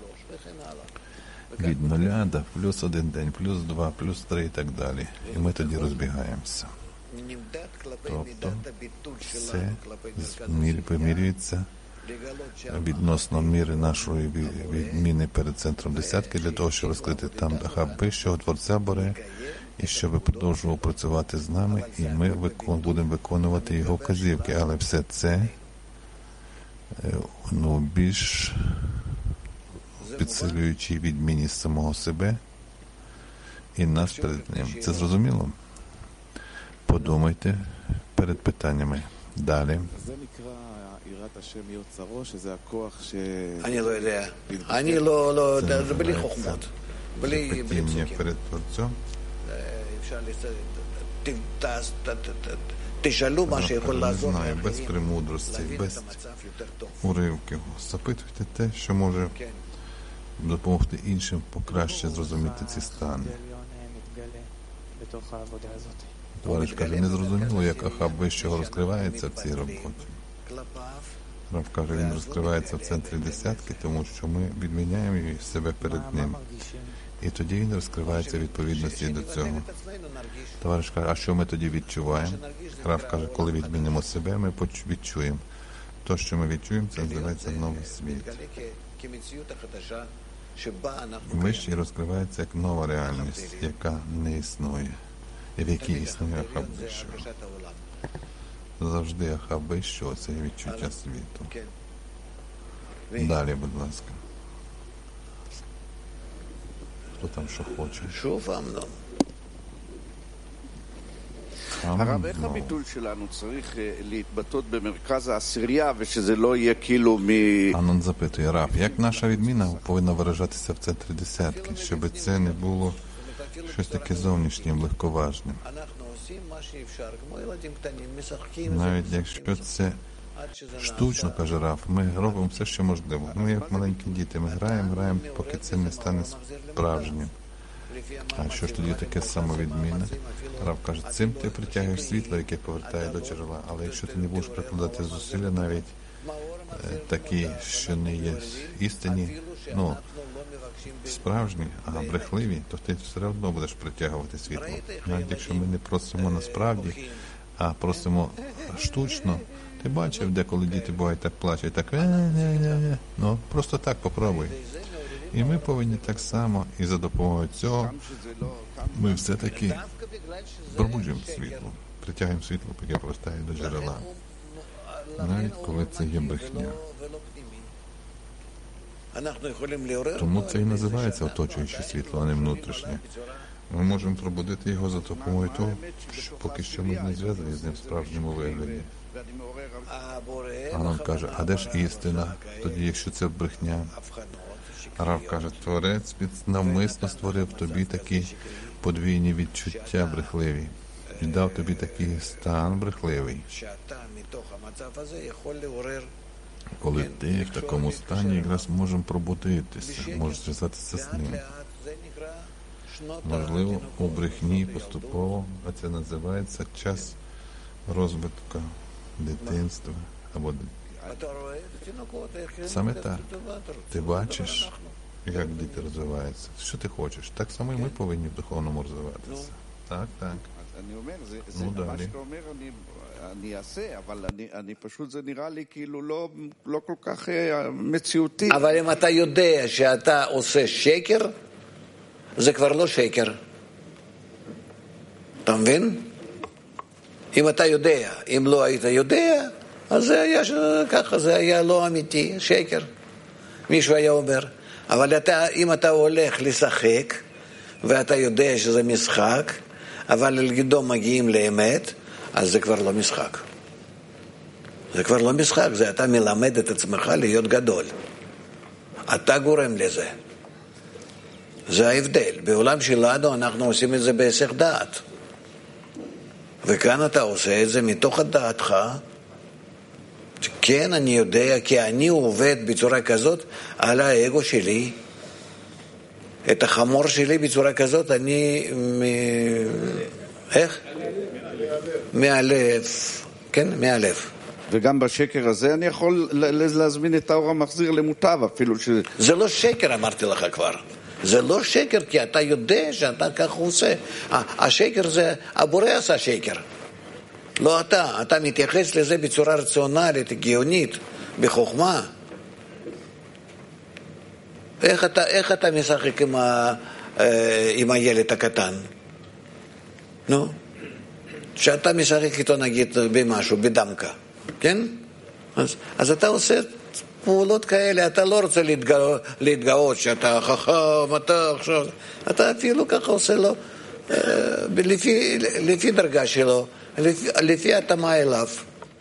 Від нуля до плюс один день, плюс два, плюс три і так далі. І ми тоді розбігаємося. Тобто все вимірюється відносно міри нашої відміни перед центром десятки, для того, щоб розкрити там Ахаб Вищого, Творця Боре, і щоб продовжував працювати з нами, і ми викон, будемо виконувати його вказівки. Але все це ну, більш підсилюючи відмінність самого себе і нас перед ним. Це зрозуміло? Подумайте перед питаннями. Далі. אני לא יודע. אני לא, לא יודע, זה בלי חוכמות. בלי... перед Творцем. תשאלו מה שיכול לעזור. Без премудрості, без уривків. Запитуйте те, що може допомогти іншим покраще зрозуміти ці стани. Товариш каже, не зрозуміло, як Ахаб Вищого розкривається в цій роботі. Рав каже, він розкривається в центрі десятки, тому що ми відміняємо себе перед ним. І тоді він розкривається в відповідності до цього. Товариш каже, а що ми тоді відчуваємо? Рав каже, коли відмінимо себе, ми відчуємо. То, що ми відчуємо, це називається новий світ. Вищий розкривається як нова реальність, яка не існує, і в якій існує Ахаб Вищого. Завжди Ахаб Вищого – це відчуття світу. Далі, будь ласка. Хто там що хоче? שוב אמנון. הרב, איך הביטול שלנו צריך להתבטאות במרכז העשירייה ושזה לא יהיה כאילו מ... Анон запитує, Рав, як наша відміна повинна виражатися в центрі десятки, щоб це не було щось таке зовнішнім, легковажним. Навіть якщо це Штучно, каже Рав, ми робимо все, що можливо. Ми, як маленькі діти, ми граємо, граємо, поки це не стане справжнім. А що ж тоді таке самовідмінне? Рав каже, цим ти притягуєш світло, яке повертає до джерела. Але якщо ти не будеш прикладати зусилля, навіть е, такі, що не є істинні, ну, справжні, а брехливі, то ти все одно будеш притягувати світло. Навіть якщо ми не просимо насправді, а просимо штучно. Ти бачив, деколи діти бувають так плачуть, так не-не-не-не. Ну, просто так попробуй. І ми повинні так само, і за допомогою цього ми все-таки пробуджуємо світло, притягуємо світло, яке повертає до джерела. Навіть коли це є брехня. Тому це і називається оточуюче світло, а не внутрішнє. Ми можемо пробудити його за допомогою того, що поки що ми не зв'язані з ним в справжньому вигляді. А нам каже, а де ж істина? Тоді, якщо це брехня. Рав каже, Творець навмисно створив тобі такі подвійні відчуття брехливі. І дав тобі такий стан брехливий. Коли ти в такому стані якраз можемо пробудитися, можеш зв'язатися з ним. Можливо, у брехні поступово, а це називається час розвитку дитинства або саме так. Ти бачиш, як діти розвиваються. Що ти хочеш? Так само і ми повинні в духовному розвиватися. Так, так. Ну, далі. אני אעשה, אבל אני, אני פשוט, זה נראה לי כאילו לא, לא כל כך מציאותי. אבל אם אתה יודע שאתה עושה שקר, זה כבר לא שקר. אתה מבין? אם אתה יודע, אם לא היית יודע, אז זה היה ככה, זה היה לא אמיתי, שקר. מישהו היה אומר. אבל אתה, אם אתה הולך לשחק, ואתה יודע שזה משחק, אבל על ידו מגיעים לאמת, אז זה כבר לא משחק. זה כבר לא משחק, זה אתה מלמד את עצמך להיות גדול. אתה גורם לזה. זה ההבדל. בעולם שלנו אנחנו עושים את זה בהיסח דעת. וכאן אתה עושה את זה מתוך דעתך. כן, אני יודע, כי אני עובד בצורה כזאת על האגו שלי. את החמור שלי בצורה כזאת אני... מ... איך? מהלב, כן? מהלב. וגם בשקר הזה אני יכול להזמין את האור המחזיר למוטב אפילו ש... זה לא שקר, אמרתי לך כבר. זה לא שקר, כי אתה יודע שאתה כך עושה. השקר זה, הבורא עשה שקר. לא אתה. אתה מתייחס לזה בצורה רציונלית, הגיונית, בחוכמה. איך אתה, איך אתה משחק עם, ה, עם הילד הקטן? נו? שאתה משחק איתו נגיד במשהו, בדמקה, כן? אז, אז אתה עושה פעולות כאלה, אתה לא רוצה להתגאות, להתגאות שאתה חכם, אתה עכשיו, אתה אפילו ככה עושה לו, לפי, לפי דרגה שלו, לפי, לפי התאמה אליו.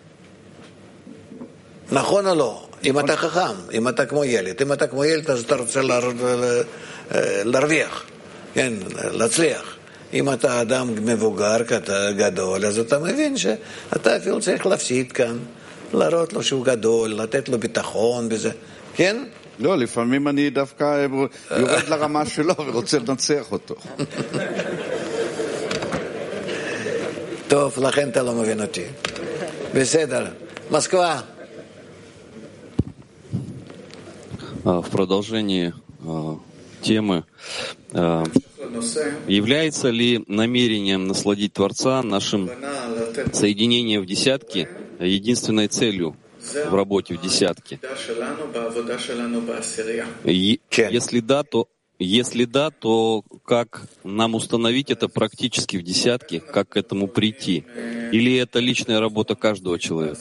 נכון או לא? אם אתה חכם, אם אתה כמו ילד, אם אתה כמו ילד אז אתה רוצה להר... להרוויח, כן, להצליח. אם אתה אדם מבוגר, אתה גדול, אז אתה מבין שאתה אפילו צריך להפסיד כאן, להראות לו שהוא גדול, לתת לו ביטחון בזה, כן? לא, לפעמים אני דווקא יורד לרמה שלו ורוצה לנצח אותו. טוב, לכן אתה לא מבין אותי. בסדר. Москва. В продолжении темы, является ли намерением насладить Творца нашим соединением в десятке единственной целью в работе в десятке? И если да, то если да, то как нам установить это практически в десятке, как к этому прийти? Или это личная работа каждого человека?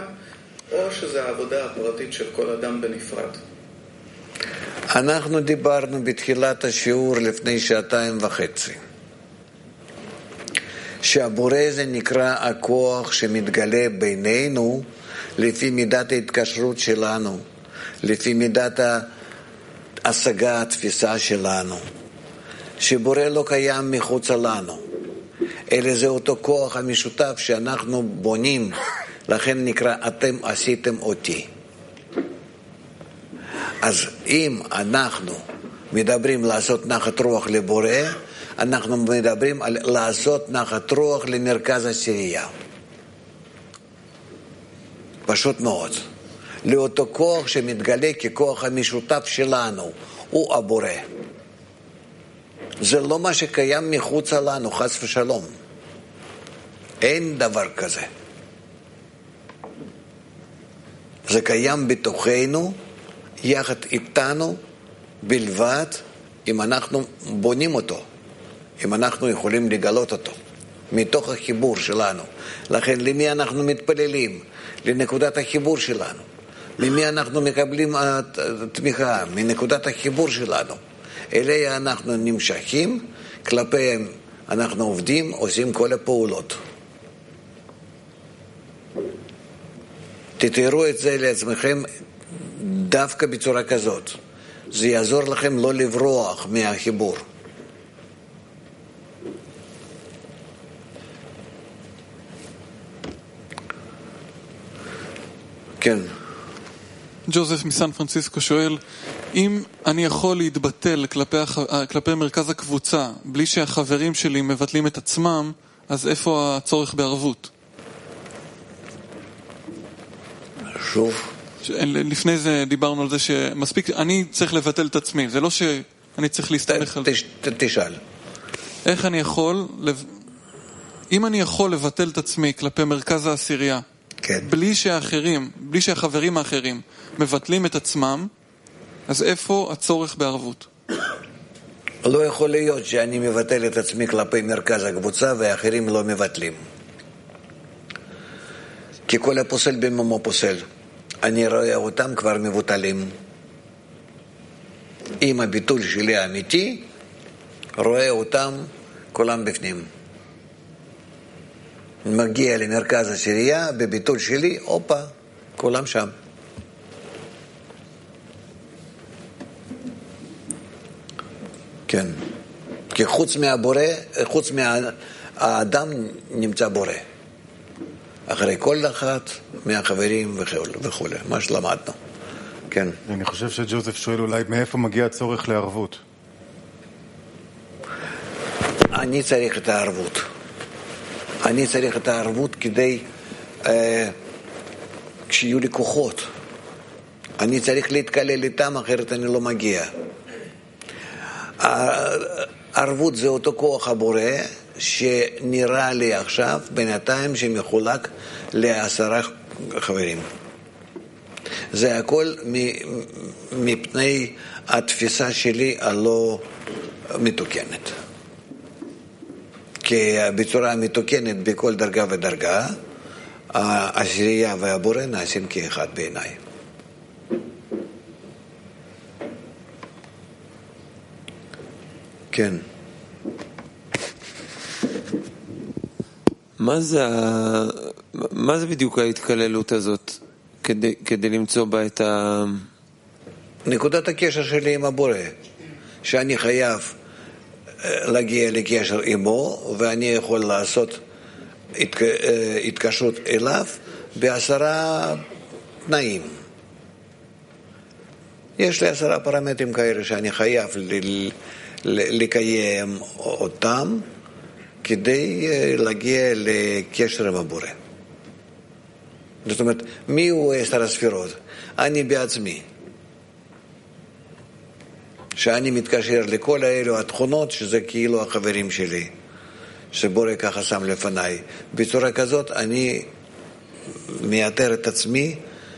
אנחנו דיברנו בתחילת השיעור לפני שעתיים וחצי שהבורא זה נקרא הכוח שמתגלה בינינו לפי מידת ההתקשרות שלנו, לפי מידת ההשגה, התפיסה שלנו, שבורא לא קיים מחוץ לנו, אלא זה אותו כוח המשותף שאנחנו בונים לכן נקרא אתם עשיתם אותי. אז אם אנחנו מדברים לעשות נחת רוח לבורא, אנחנו מדברים על לעשות נחת רוח למרכז עשירייה. פשוט מאוד. לאותו כוח שמתגלה ככוח המשותף שלנו, הוא הבורא. זה לא מה שקיים מחוץ לנו, חס ושלום. אין דבר כזה. זה קיים בתוכנו, יחד איתנו, בלבד, אם אנחנו בונים אותו, אם אנחנו יכולים לגלות אותו, מתוך החיבור שלנו. לכן למי אנחנו מתפללים? לנקודת החיבור שלנו. למי אנחנו מקבלים תמיכה? מנקודת החיבור שלנו. אליה אנחנו נמשכים, כלפיהם אנחנו עובדים, עושים כל הפעולות. תתארו את זה לעצמכם דווקא בצורה כזאת. זה יעזור לכם לא לברוח מהחיבור. כן. ג'וזף מסן פרנסיסקו שואל, אם אני יכול להתבטל כלפי, כלפי מרכז הקבוצה בלי שהחברים שלי מבטלים את עצמם, אז איפה הצורך בערבות? שוב. לפני זה דיברנו על זה שמספיק, אני צריך לבטל את עצמי, זה לא שאני צריך להסתמך על זה. תשאל. איך אני יכול, אם אני יכול לבטל את עצמי כלפי מרכז העשירייה, כן. בלי שהאחרים, בלי שהחברים האחרים מבטלים את עצמם, אז איפה הצורך בערבות? לא יכול להיות שאני מבטל את עצמי כלפי מרכז הקבוצה והאחרים לא מבטלים. כי כל הפוסל במומו פוסל. אני רואה אותם כבר מבוטלים. אם הביטול שלי אמיתי, רואה אותם כולם בפנים. מגיע למרכז עשירייה, בביטול שלי, אופה, כולם שם. כן. כי חוץ מהבורא, חוץ מהאדם נמצא בורא. אחרי כל אחת מהחברים וכו', מה שלמדנו. כן. אני חושב שג'וזף שואל אולי מאיפה מגיע הצורך לערבות? אני צריך את הערבות. אני צריך את הערבות כדי, אה, כשיהיו לי כוחות. אני צריך להתקלל איתם, אחרת אני לא מגיע. הערבות זה אותו כוח הבורא, שנראה לי עכשיו בינתיים שמחולק לעשרה חברים. זה הכל מפני התפיסה שלי הלא מתוקנת. כי בצורה מתוקנת בכל דרגה ודרגה, העשירייה והבורא נעשים כאחד בעיניי. כן. מה זה, מה זה בדיוק ההתקללות הזאת כדי, כדי למצוא בה את ה... נקודת הקשר שלי עם הבורא, שאני חייב להגיע לקשר עמו, ואני יכול לעשות התקשרות אליו בעשרה תנאים. יש לי עשרה פרמטרים כאלה שאני חייב לקיים אותם כדי להגיע לקשר עם הבורא. זאת אומרת, מי הוא עשר הספירות? אני בעצמי. שאני מתקשר לכל האלו התכונות שזה כאילו החברים שלי, שבורא ככה שם לפניי. בצורה כזאת אני מייתר את עצמי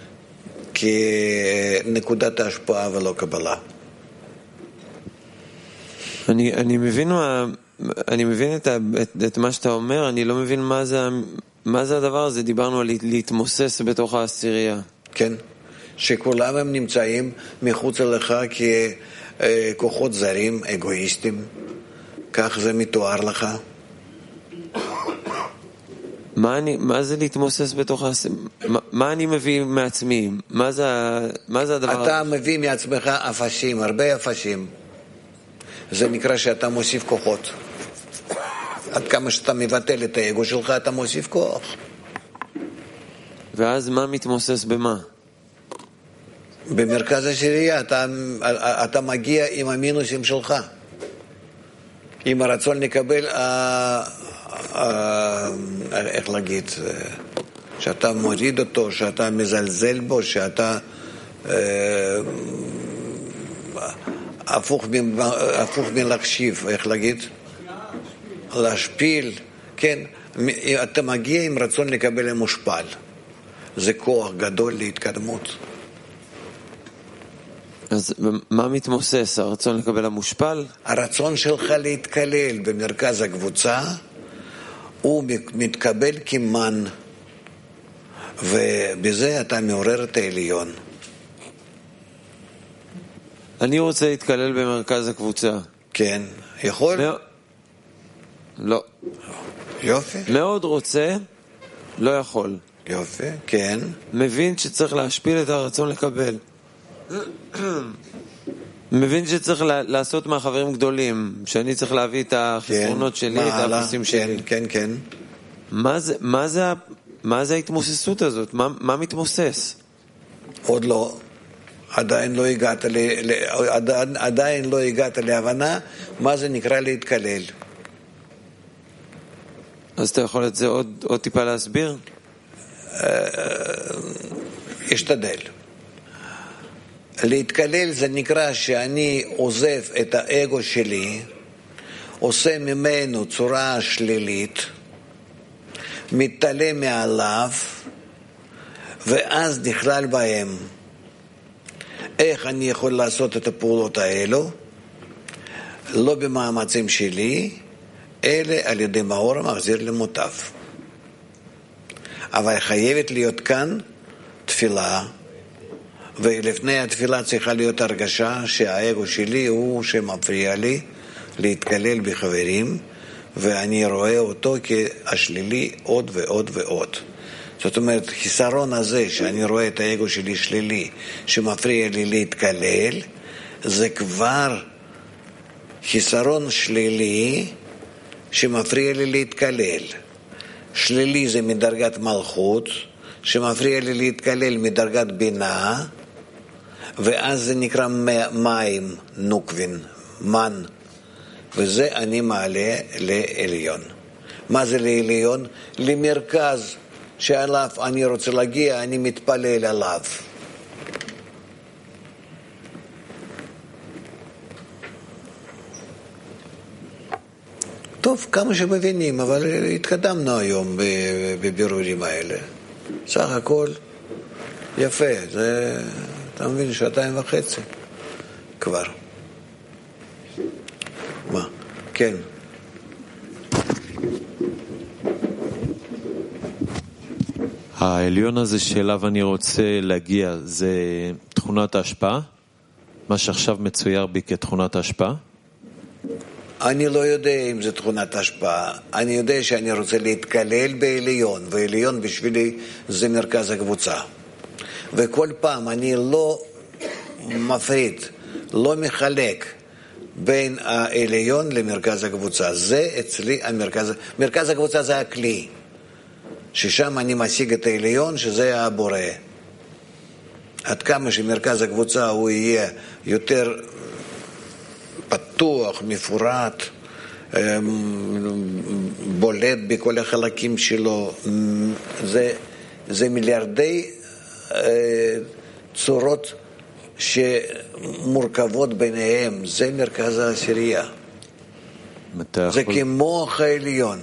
כנקודת ההשפעה ולא קבלה. אני, אני מבין מה, אני מבין את, את, את מה שאתה אומר, אני לא מבין מה זה, מה זה הדבר הזה. דיברנו על להתמוסס בתוך העשירייה. כן, שכולם הם נמצאים מחוץ לך ככוחות זרים, אגואיסטים. כך זה מתואר לך. מה, אני, מה זה להתמוסס בתוך העשירייה? מה, מה אני מביא מעצמי? מה זה, מה זה הדבר? אתה מביא מעצמך אפשים, הרבה אפשים. זה נקרא שאתה מוסיף כוחות. עד כמה שאתה מבטל את האגו שלך, אתה מוסיף כוח. ואז מה מתמוסס במה? במרכז השריעה אתה, אתה מגיע עם המינוסים שלך, עם הרצון לקבל, אה, אה, איך להגיד, שאתה מוריד אותו, שאתה מזלזל בו, שאתה אה, הפוך, הפוך מלהקשיב, איך להגיד? להשפיל, כן, אתה מגיע עם רצון לקבל המושפל. זה כוח גדול להתקדמות. אז מה מתמוסס? הרצון לקבל המושפל? הרצון שלך להתקלל במרכז הקבוצה הוא מתקבל כמן, ובזה אתה מעורר את העליון. אני רוצה להתקלל במרכז הקבוצה. כן, יכול? לא. לא. יופי. מאוד רוצה, לא יכול. יופי, כן. מבין שצריך להשפיל את הרצון לקבל. מבין שצריך לעשות מהחברים גדולים, שאני צריך להביא את החסרונות שלי, את האפסים שלי. כן, כן. מה זה, מה זה, מה זה ההתמוססות הזאת? מה, מה מתמוסס? עוד לא. עדיין לא הגעת ל, עדיין, עדיין לא הגעת להבנה מה זה נקרא להתקלל. אז אתה יכול את זה עוד, עוד טיפה להסביר? אשתדל. להתקלל זה נקרא שאני עוזב את האגו שלי, עושה ממנו צורה שלילית, מתעלה מעליו, ואז נכלל בהם. איך אני יכול לעשות את הפעולות האלו? לא במאמצים שלי, אלא על ידי מאור המחזיר למוטב. אבל חייבת להיות כאן תפילה, ולפני התפילה צריכה להיות הרגשה שהאגו שלי הוא שמפריע לי להתקלל בחברים, ואני רואה אותו כשלילי עוד ועוד ועוד. זאת אומרת, חיסרון הזה שאני רואה את האגו שלי שלילי, שמפריע לי להתקלל, זה כבר חיסרון שלילי שמפריע לי להתקלל. שלילי זה מדרגת מלכות, שמפריע לי להתקלל מדרגת בינה, ואז זה נקרא מים, נוקבין, מן, וזה אני מעלה לעליון. מה זה לעליון? למרכז שעליו אני רוצה להגיע, אני מתפלל עליו. טוב, כמה שמבינים, אבל התקדמנו היום בבירורים האלה. סך הכל יפה, זה, אתה מבין, שעתיים וחצי כבר. מה? כן. העליון הזה שאליו אני רוצה להגיע זה תכונת ההשפעה? מה שעכשיו מצויר בי כתכונת ההשפעה? אני לא יודע אם זה תכונת השפעה. אני יודע שאני רוצה להתקלל בעליון, ועליון בשבילי זה מרכז הקבוצה. וכל פעם אני לא מפריד, לא מחלק בין העליון למרכז הקבוצה. זה אצלי המרכז, מרכז הקבוצה זה הכלי, ששם אני משיג את העליון, שזה הבורא. עד כמה שמרכז הקבוצה הוא יהיה יותר פתוח, מפורט, בולט בכל החלקים שלו, זה, זה מיליארדי צורות שמורכבות ביניהם, זה מרכז העשירייה. זה יכול... כמו העליון.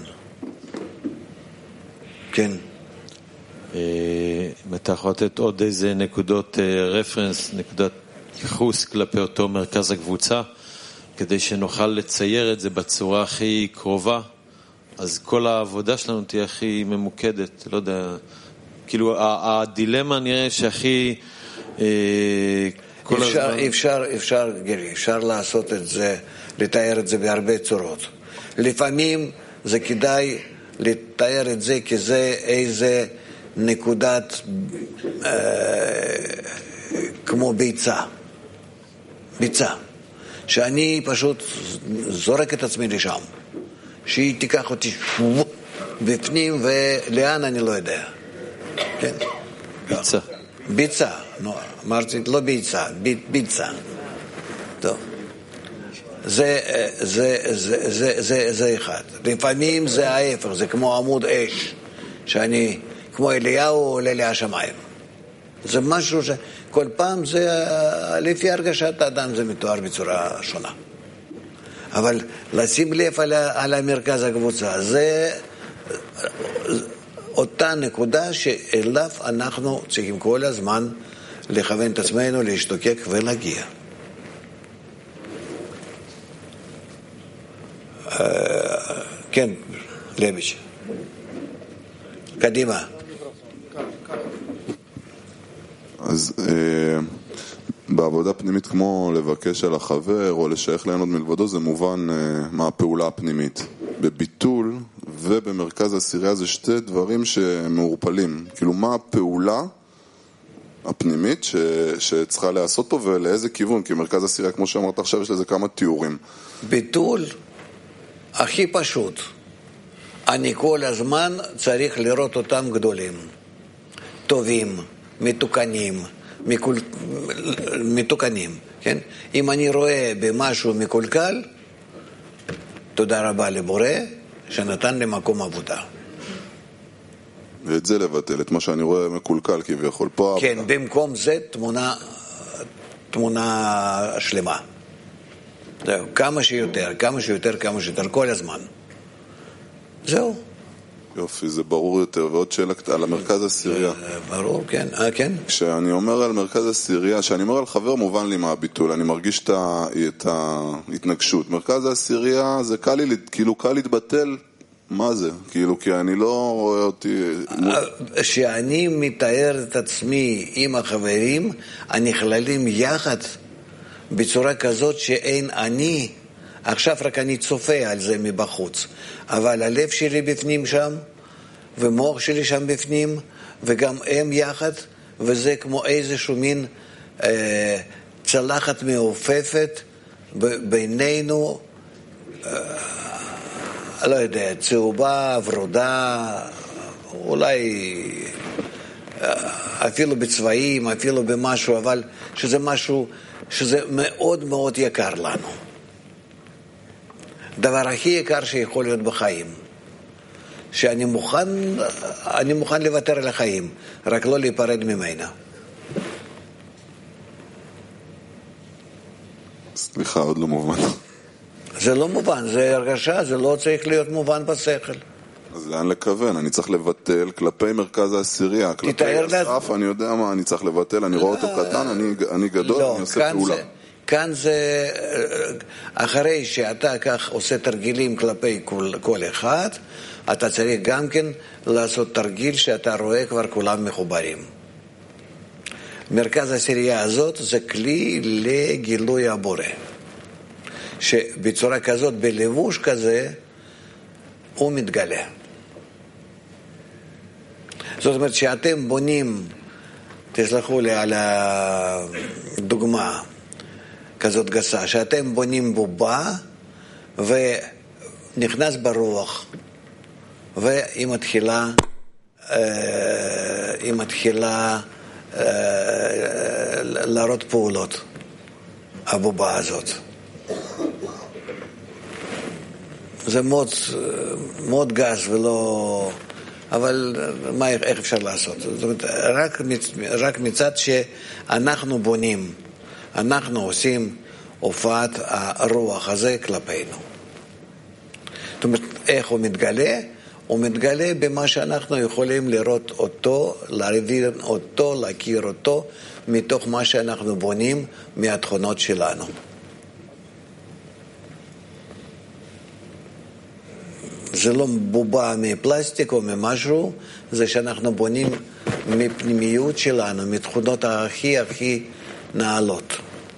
כן. אם אתה יכול לתת עוד איזה נקודות רפרנס, נקודת ייחוס כלפי אותו מרכז הקבוצה, כדי שנוכל לצייר את זה בצורה הכי קרובה, אז כל העבודה שלנו תהיה הכי ממוקדת. לא יודע, כאילו הדילמה נראה שהכי אפשר, הזמן... אפשר, אפשר, גרי, אפשר לעשות את זה, לתאר את זה בהרבה צורות. לפעמים זה כדאי לתאר את זה כזה איזה נקודת אה, כמו ביצה, ביצה. שאני פשוט זורק את עצמי לשם, שהיא תיקח אותי בפנים ולאן אני לא יודע, כן? ביצה. ביצה, נו, אמרתי, לא ביצה, ביצה. טוב. זה, זה, זה, זה, זה, זה אחד. לפעמים זה ההפך, זה כמו עמוד אש, שאני, כמו אליהו עולה לי השמיים. זה משהו שכל פעם זה, לפי הרגשת האדם זה מתואר בצורה שונה. אבל לשים לב על, על המרכז הקבוצה, זה אותה נקודה שאליו אנחנו צריכים כל הזמן לכוון את עצמנו, להשתוקק ולהגיע. כן, לביץ'. קדימה. אז בעבודה פנימית כמו לבקש על החבר או לשייך ליהנות מלבדו, זה מובן מה הפעולה הפנימית. בביטול ובמרכז העשירייה זה שתי דברים שמעורפלים. כאילו מה הפעולה הפנימית ש... שצריכה לעשות פה ולאיזה כיוון, כי מרכז העשירייה, כמו שאמרת עכשיו, יש לזה כמה תיאורים. ביטול הכי פשוט. אני כל הזמן צריך לראות אותם גדולים, טובים, מתוקנים, מקול... מתוקנים, כן? אם אני רואה במשהו מקולקל, תודה רבה לבורא שנתן לי מקום עבודה. ואת זה לבטל, את מה שאני רואה מקולקל כביכול פה. כן, במקום זה תמונה, תמונה שלמה. זהו, כמה שיותר, כמה שיותר, כמה שיותר, כל הזמן. זהו. יופי, זה ברור יותר. ועוד שאלה על המרכז העשירייה. ברור, כן. אה, כן? כשאני אומר על מרכז העשירייה, כשאני אומר על חבר מובן לי מה הביטול, אני מרגיש את ההתנגשות. מרכז העשירייה זה קל לי, כאילו קל להתבטל. מה זה? כאילו, כי אני לא רואה אותי... כשאני מתאר את עצמי עם החברים, הנכללים יחד בצורה כזאת שאין אני, עכשיו רק אני צופה על זה מבחוץ, אבל הלב שלי בפנים שם, ומוח שלי שם בפנים, וגם הם יחד, וזה כמו איזשהו מין אה, צלחת מעופפת בינינו, אה, לא יודע, צהובה, ורודה, אולי אפילו בצבעים, אפילו במשהו, אבל שזה משהו שזה מאוד מאוד יקר לנו. דבר הכי יקר שיכול להיות בחיים. שאני מוכן, אני מוכן לוותר על החיים, רק לא להיפרד ממנה. סליחה, עוד לא מובן. זה לא מובן, זה הרגשה, זה לא צריך להיות מובן בשכל. אז לאן לכוון? אני צריך לבטל כלפי מרכז העשירייה, כלפי הסף, אני יודע מה אני צריך לבטל, אני רואה אותו קטן, אני גדול, אני עושה פעולה. כאן זה, אחרי שאתה כך עושה תרגילים כלפי כל, כל אחד, אתה צריך גם כן לעשות תרגיל שאתה רואה כבר כולם מחוברים. מרכז העשירייה הזאת זה כלי לגילוי הבורא. שבצורה כזאת, בלבוש כזה, הוא מתגלה. זאת אומרת שאתם בונים, תסלחו לי על הדוגמה כזאת גסה, שאתם בונים בובה ונכנס ברוח והיא מתחילה היא מתחילה להראות פעולות, הבובה הזאת. זה מאוד, מאוד גס ולא... אבל מה, איך אפשר לעשות? זאת אומרת, רק, רק מצד שאנחנו בונים, אנחנו עושים הופעת הרוח הזה כלפינו. זאת אומרת, איך הוא מתגלה? הוא מתגלה במה שאנחנו יכולים לראות אותו, להבין אותו, להכיר אותו, מתוך מה שאנחנו בונים מהתכונות שלנו. זה לא בובה מפלסטיק או ממשהו, זה שאנחנו בונים מפנימיות שלנו, מתכונות הכי הכי נעלות.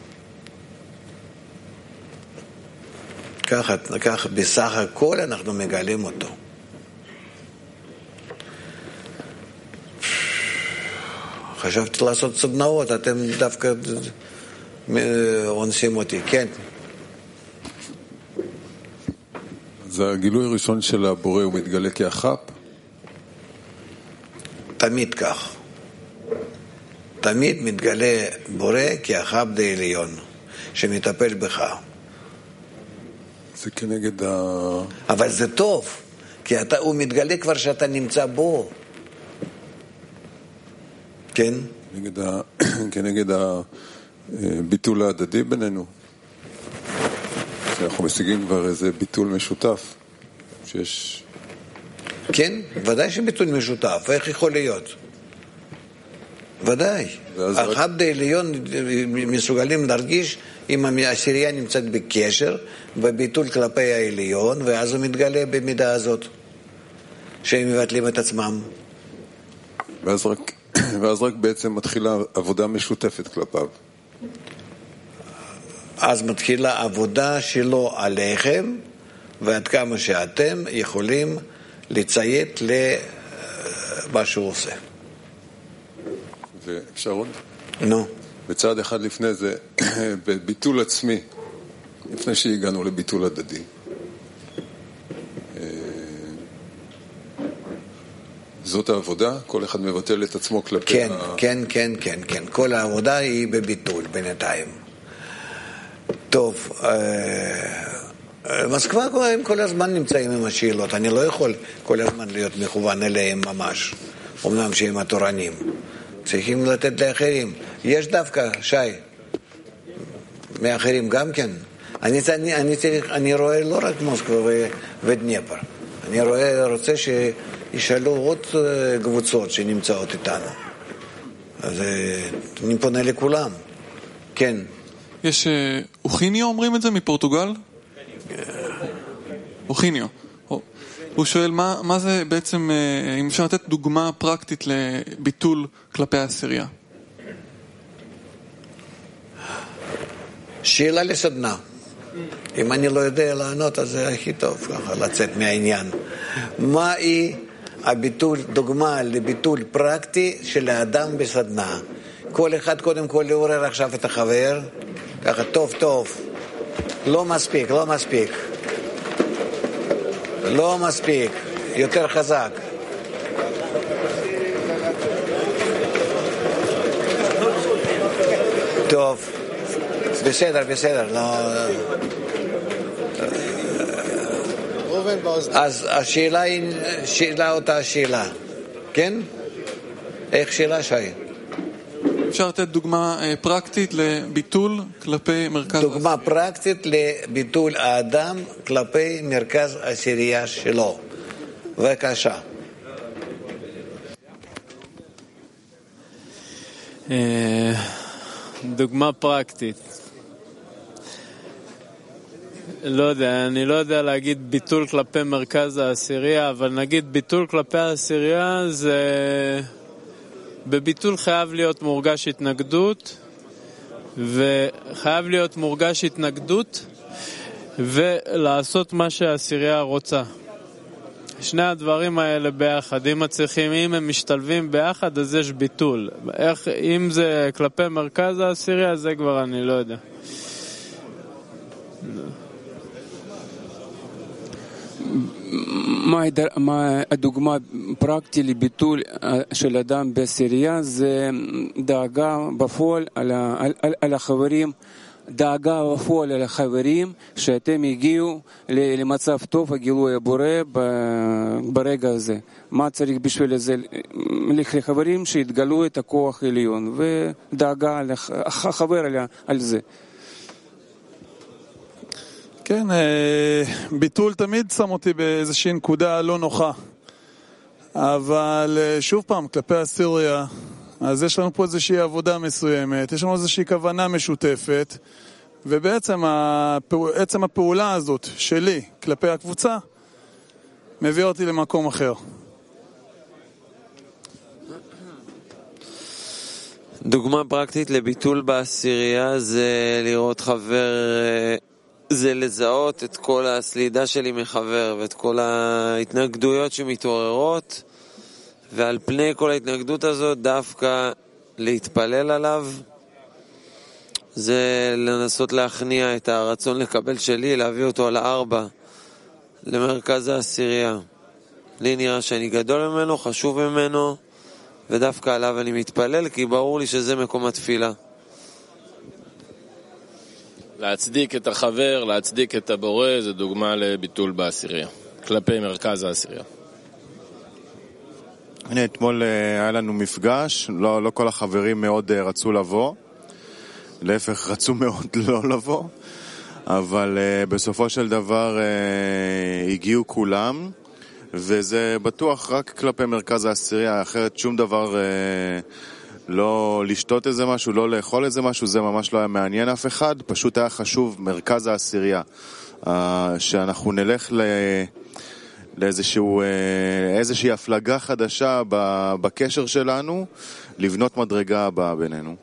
ככה, ככה בסך הכל אנחנו מגלים אותו. חשבתי לעשות סדנאות, אתם דווקא אונסים אותי, כן. זה הגילוי הראשון של הבורא, הוא מתגלה כאחת? תמיד כך. תמיד מתגלה בורא כאחד העליון שמטפל בך. זה כנגד ה... אבל זה טוב, כי אתה, הוא מתגלה כבר שאתה נמצא בו. כן? כנגד, ה... כנגד הביטול ההדדי בינינו. שאנחנו משיגים כבר איזה ביטול משותף. שיש... כן, ודאי שביטול משותף. איך יכול להיות? ודאי. אחד העליון מסוגלים להרגיש אם העשירייה נמצאת בקשר וביטול כלפי העליון, ואז הוא מתגלה במידה הזאת שהם מבטלים את עצמם. ואז רק, ואז רק בעצם מתחילה עבודה משותפת כלפיו. אז מתחילה עבודה שלו עליכם, ועד כמה שאתם יכולים לציית למה שהוא עושה. ואפשר עוד? נו. בצעד אחד לפני זה, בביטול עצמי, לפני שהגענו לביטול הדדי. זאת העבודה? כל אחד מבטל את עצמו כלפי... כן, ה... כן, כן, כן, כן. כל העבודה היא בביטול בינתיים. טוב, מוסקבה הם כל הזמן נמצאים עם השאלות. אני לא יכול כל הזמן להיות מכוון אליהם ממש. אמנם שהם התורנים. צריכים לתת לאחרים. יש דווקא, שי, מאחרים גם כן. אני, אני, אני, צריך, אני רואה לא רק מוסקבה ו, ודניפר. אני רואה, רוצה שישאלו עוד קבוצות שנמצאות איתנו. אז אני פונה לכולם. כן. יש אוכיניו אומרים את זה מפורטוגל? אוכיניו. הוא שואל מה, מה זה בעצם, אם אפשר לתת דוגמה פרקטית לביטול כלפי העשירייה. שאלה לסדנה. אם אני לא יודע לענות, אז זה הכי טוב ככה לצאת מהעניין. מהי הביטול, דוגמה לביטול פרקטי של האדם בסדנה? כל אחד קודם כל לעורר עכשיו את החבר, ככה טוב טוב. לא מספיק, לא מספיק. לא מספיק, יותר חזק. טוב, בסדר, בסדר. לא... אז השאלה היא שאלה אותה שאלה, כן? איך שאלה, שי? אפשר לתת דוגמה פרקטית לביטול כלפי מרכז... דוגמה פרקטית לביטול האדם כלפי מרכז העשירייה שלו. בבקשה. דוגמה פרקטית. לא יודע, אני לא יודע להגיד ביטול כלפי מרכז העשירייה, אבל נגיד ביטול כלפי העשירייה זה... בביטול חייב להיות מורגש התנגדות, וחייב להיות מורגש התנגדות, ולעשות מה שהעשירייה רוצה. שני הדברים האלה ביחד, אם מצליחים, אם הם משתלבים ביחד, אז יש ביטול. איך, אם זה כלפי מרכז העשירייה, זה כבר אני לא יודע. מה הדוגמה פרקטית לביטול של אדם בעשירייה? זה דאגה בפועל על, על, על החברים, דאגה בפועל על החברים שאתם הגיעו למצב טוב, הגילוי הבורא ברגע הזה. מה צריך בשביל זה? לחברים שהתגלו את הכוח העליון, ודאגה על החבר על, על זה. כן, ביטול תמיד שם אותי באיזושהי נקודה לא נוחה. אבל שוב פעם, כלפי העשירייה, אז יש לנו פה איזושהי עבודה מסוימת, יש לנו איזושהי כוונה משותפת, ובעצם עצם הפעולה הזאת שלי כלפי הקבוצה מביא אותי למקום אחר. דוגמה פרקטית לביטול בעשירייה זה לראות חבר... זה לזהות את כל הסלידה שלי מחבר ואת כל ההתנגדויות שמתעוררות, ועל פני כל ההתנגדות הזאת דווקא להתפלל עליו, זה לנסות להכניע את הרצון לקבל שלי, להביא אותו על הארבע למרכז העשירייה. לי נראה שאני גדול ממנו, חשוב ממנו, ודווקא עליו אני מתפלל, כי ברור לי שזה מקום התפילה. להצדיק את החבר, להצדיק את הבורא, זה דוגמה לביטול בעשירייה, כלפי מרכז העשירייה. הנה, אתמול היה לנו מפגש, לא, לא כל החברים מאוד רצו לבוא, להפך רצו מאוד לא לבוא, אבל בסופו של דבר הגיעו כולם, וזה בטוח רק כלפי מרכז העשירייה, אחרת שום דבר לא לשתות איזה משהו, לא לאכול איזה משהו, זה ממש לא היה מעניין אף אחד, פשוט היה חשוב מרכז העשירייה, שאנחנו נלך ל... לאיזשהו, איזושהי הפלגה חדשה בקשר שלנו, לבנות מדרגה הבאה בינינו.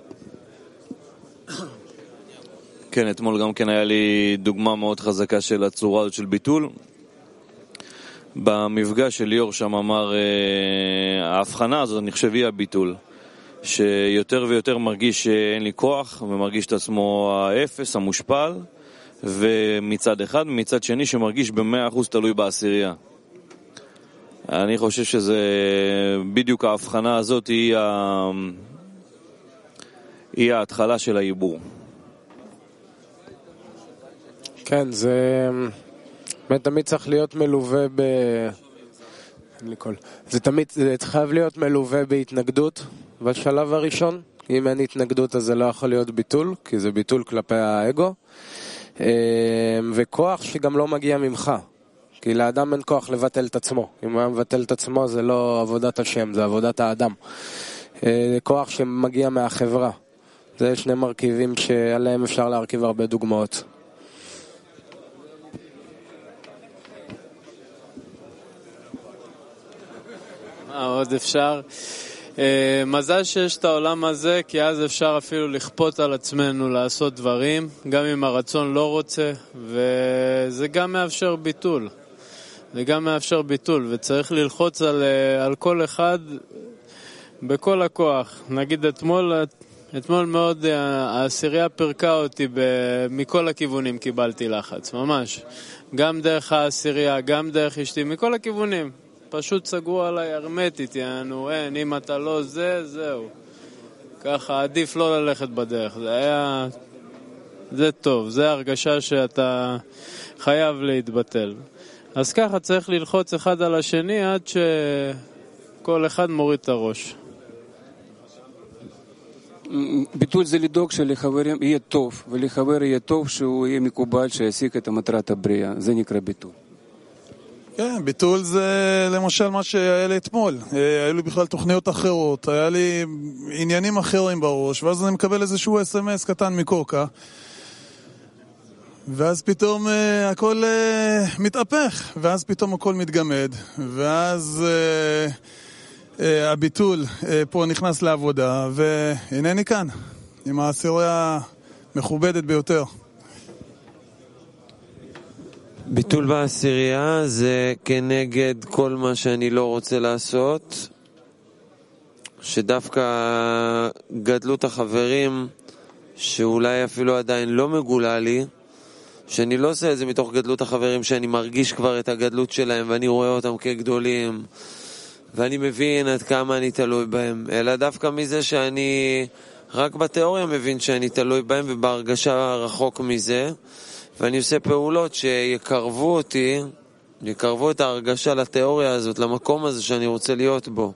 כן, אתמול גם כן היה לי דוגמה מאוד חזקה של הצורה הזאת של ביטול. במפגש של ליאור שם אמר, ההבחנה הזאת אני חושב היא הביטול, שיותר ויותר מרגיש שאין לי כוח ומרגיש את עצמו האפס, המושפל, ומצד אחד, מצד שני שמרגיש במאה אחוז תלוי בעשירייה. אני חושב שזה בדיוק ההבחנה הזאת היא, ה... היא ההתחלה של העיבור. כן, זה תמיד צריך להיות מלווה ב... זה תמיד זה חייב להיות מלווה בהתנגדות בשלב הראשון. אם אין התנגדות אז זה לא יכול להיות ביטול, כי זה ביטול כלפי האגו. וכוח שגם לא מגיע ממך. כי לאדם אין כוח לבטל את עצמו. אם הוא היה מבטל את עצמו זה לא עבודת השם, זה עבודת האדם. זה כוח שמגיע מהחברה. זה שני מרכיבים שעליהם אפשר להרכיב הרבה דוגמאות. מה עוד אפשר? מזל שיש את העולם הזה, כי אז אפשר אפילו לכפות על עצמנו לעשות דברים, גם אם הרצון לא רוצה, וזה גם מאפשר ביטול. זה גם מאפשר ביטול, וצריך ללחוץ על, על כל אחד בכל הכוח. נגיד אתמול, אתמול מאוד העשירייה פרקה אותי ב, מכל הכיוונים קיבלתי לחץ, ממש. גם דרך העשירייה, גם דרך אשתי, מכל הכיוונים. פשוט סגרו עליי הרמטית, יענו, אין, אם אתה לא זה, זהו. ככה, עדיף לא ללכת בדרך. זה היה, זה טוב, זה הרגשה שאתה חייב להתבטל. אז ככה צריך ללחוץ אחד על השני עד שכל אחד מוריד את הראש. ביטול זה לדאוג שלחברים יהיה טוב, ולחבר יהיה טוב שהוא יהיה מקובל שישיג את מטרת הבריאה. זה נקרא ביטול. כן, ביטול זה למשל מה שהיה לי אתמול. היו לי בכלל תוכניות אחרות, היה לי עניינים אחרים בראש, ואז אני מקבל איזשהו אס אם אס קטן מקוקה, ואז פתאום uh, הכל uh, מתהפך, ואז פתאום הכל מתגמד, ואז uh, uh, הביטול uh, פה נכנס לעבודה, והנני כאן, עם העשירייה המכובדת ביותר. ביטול בעשירייה זה כנגד כל מה שאני לא רוצה לעשות, שדווקא גדלות החברים, שאולי אפילו עדיין לא מגולה לי, שאני לא עושה את זה מתוך גדלות החברים, שאני מרגיש כבר את הגדלות שלהם ואני רואה אותם כגדולים ואני מבין עד כמה אני תלוי בהם, אלא דווקא מזה שאני רק בתיאוריה מבין שאני תלוי בהם, ובהרגשה רחוק מזה, ואני עושה פעולות שיקרבו אותי, יקרבו את ההרגשה לתיאוריה הזאת, למקום הזה שאני רוצה להיות בו.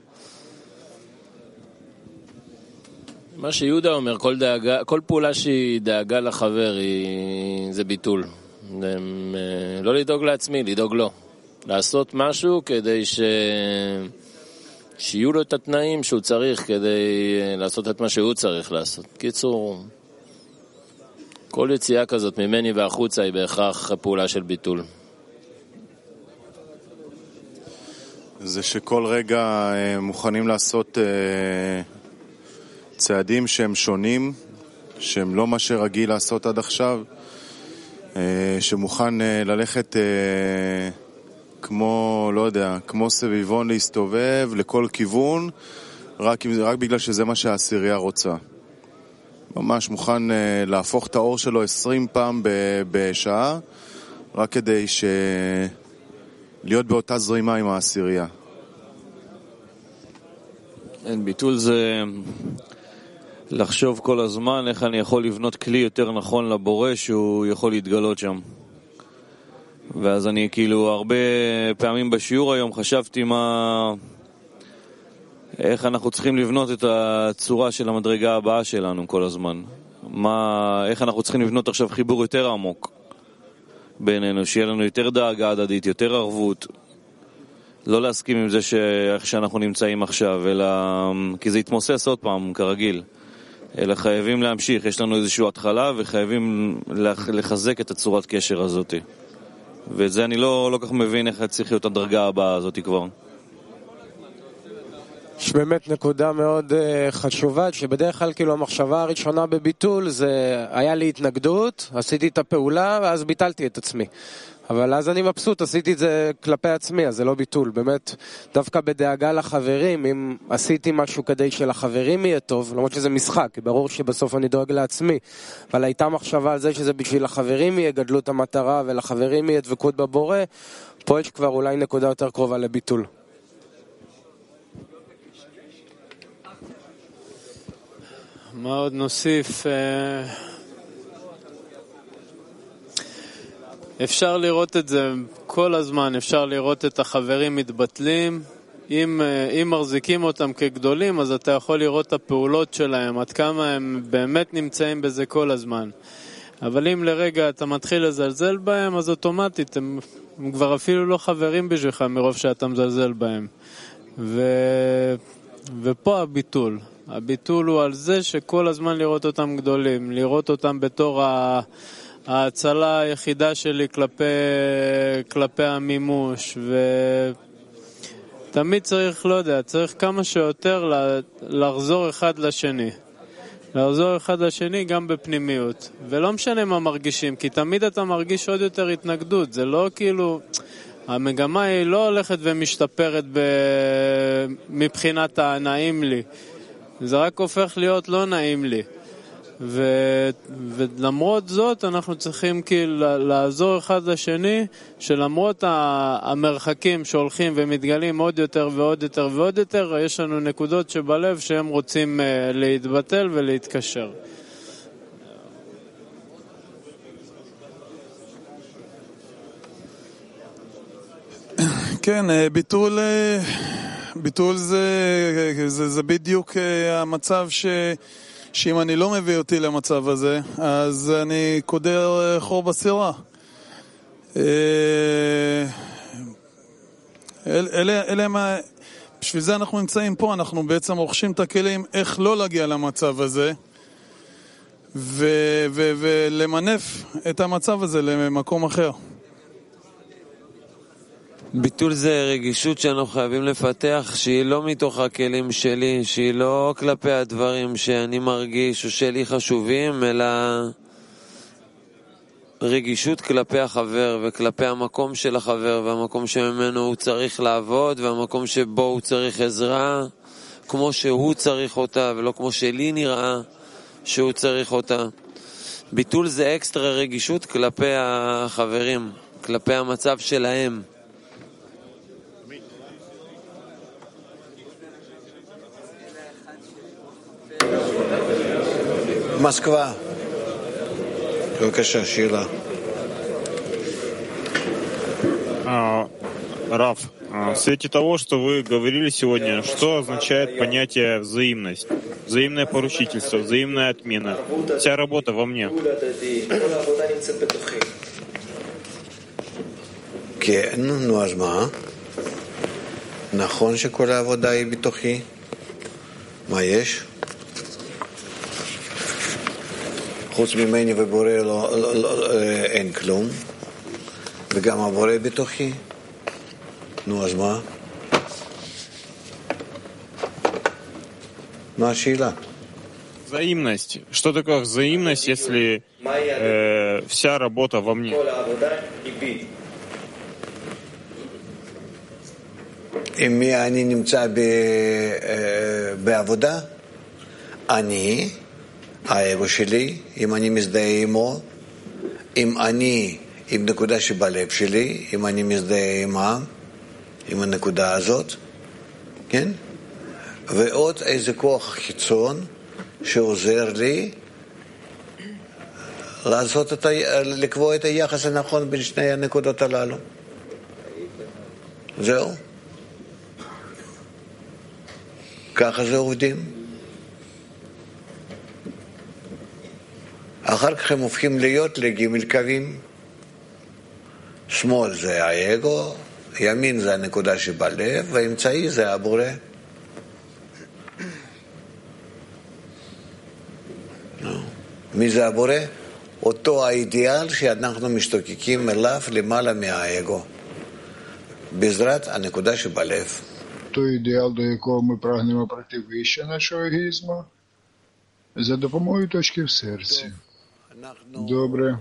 מה שיהודה אומר, כל, דאגה, כל פעולה שהיא דאגה לחבר היא, זה ביטול. לא לדאוג לעצמי, לדאוג לו. לעשות משהו כדי ש... שיהיו לו את התנאים שהוא צריך כדי לעשות את מה שהוא צריך לעשות. קיצור, כל יציאה כזאת ממני והחוצה היא בהכרח פעולה של ביטול. זה שכל רגע מוכנים לעשות צעדים שהם שונים, שהם לא מה שרגיל לעשות עד עכשיו, שמוכן ללכת כמו, לא יודע, כמו סביבון להסתובב לכל כיוון, רק, רק בגלל שזה מה שהעשירייה רוצה. ממש מוכן להפוך את האור שלו עשרים פעם בשעה, רק כדי ש... להיות באותה זרימה עם העשירייה. ביטול זה לחשוב כל הזמן איך אני יכול לבנות כלי יותר נכון לבורא שהוא יכול להתגלות שם. ואז אני כאילו הרבה פעמים בשיעור היום חשבתי מה, איך אנחנו צריכים לבנות את הצורה של המדרגה הבאה שלנו כל הזמן. מה, איך אנחנו צריכים לבנות עכשיו חיבור יותר עמוק בינינו, שיהיה לנו יותר דאגה הדדית, יותר ערבות. לא להסכים עם זה שאיך שאנחנו נמצאים עכשיו, אלא כי זה יתמוסס עוד פעם כרגיל. אלא חייבים להמשיך, יש לנו איזושהי התחלה וחייבים לחזק את הצורת קשר הזאת. ואת זה אני לא, לא כך מבין איך צריך להיות הדרגה הבאה הזאת כבר. יש באמת נקודה מאוד uh, חשובה, שבדרך כלל כאילו המחשבה הראשונה בביטול זה היה לי התנגדות, עשיתי את הפעולה ואז ביטלתי את עצמי. אבל אז אני מבסוט, עשיתי את זה כלפי עצמי, אז זה לא ביטול. באמת, דווקא בדאגה לחברים, אם עשיתי משהו כדי שלחברים יהיה טוב, למרות שזה משחק, כי ברור שבסוף אני דואג לעצמי, אבל הייתה מחשבה על זה שזה בשביל לחברים יהיה גדלות המטרה, ולחברים יהיה דבקות בבורא, פה יש כבר אולי נקודה יותר קרובה לביטול. מה עוד נוסיף? אפשר לראות את זה כל הזמן, אפשר לראות את החברים מתבטלים. אם, אם מחזיקים אותם כגדולים, אז אתה יכול לראות את הפעולות שלהם, עד כמה הם באמת נמצאים בזה כל הזמן. אבל אם לרגע אתה מתחיל לזלזל בהם, אז אוטומטית הם, הם כבר אפילו לא חברים בשבילך מרוב שאתה מזלזל בהם. ו, ופה הביטול. הביטול הוא על זה שכל הזמן לראות אותם גדולים, לראות אותם בתור ה... ההצלה היחידה שלי כלפי, כלפי המימוש, ותמיד צריך, לא יודע, צריך כמה שיותר לחזור אחד לשני. לחזור אחד לשני גם בפנימיות. ולא משנה מה מרגישים, כי תמיד אתה מרגיש עוד יותר התנגדות. זה לא כאילו, המגמה היא לא הולכת ומשתפרת ב... מבחינת הנעים לי. זה רק הופך להיות לא נעים לי. ו... ולמרות זאת אנחנו צריכים כאילו לעזור אחד לשני, שלמרות המרחקים שהולכים ומתגלים עוד יותר ועוד יותר ועוד יותר, יש לנו נקודות שבלב שהם רוצים להתבטל ולהתקשר. כן, ביטול ביטול זה זה, זה בדיוק המצב ש שאם אני לא מביא אותי למצב הזה, אז אני קודר חור בסירה. אלה, אלה מה, בשביל זה אנחנו נמצאים פה, אנחנו בעצם רוכשים את הכלים איך לא להגיע למצב הזה, ו, ו, ולמנף את המצב הזה למקום אחר. ביטול זה רגישות שאנחנו חייבים לפתח, שהיא לא מתוך הכלים שלי, שהיא לא כלפי הדברים שאני מרגיש או שלי חשובים, אלא רגישות כלפי החבר וכלפי המקום של החבר והמקום שממנו הוא צריך לעבוד והמקום שבו הוא צריך עזרה, כמו שהוא צריך אותה ולא כמו שלי נראה שהוא צריך אותה. ביטול זה אקסטרה רגישות כלפי החברים, כלפי המצב שלהם. Москва. Бывкаша, Шила. Раф, в свете того, что вы говорили сегодня, что означает понятие взаимность? Взаимное поручительство, взаимная отмена. Вся работа во мне. כן, נו, אז מה? נכון שכל העבודה היא בתוכי? מה יש? חוץ ממני ובורא לא, לא, לא, אין כלום, וגם הבורא בתוכי. נו, אז מה? מה השאלה? Взаимность. Что такое взаимность, если э, вся работа во мне? עם מי אני נמצא ב, בעבודה? אני, האגו שלי, אם אני מזדהה עמו, אם אני עם נקודה שבלב שלי, אם אני מזדהה עמה, עם הנקודה הזאת, כן? ועוד איזה כוח חיצון שעוזר לי לעשות את ה... לקבוע את היחס הנכון בין שני הנקודות הללו. זהו. ככה זה עובדים. אחר כך הם הופכים להיות לגימל קווים. שמאל זה האגו, ימין זה הנקודה שבלב, והאמצעי זה הבורא. מי זה הבורא? אותו האידיאל שאנחנו משתוקקים אליו למעלה מהאגו, בעזרת הנקודה שבלב. Той ідеал, до якого ми прагнемо пройти вище нашого егоїзму, за допомогою точки в серці. Добре.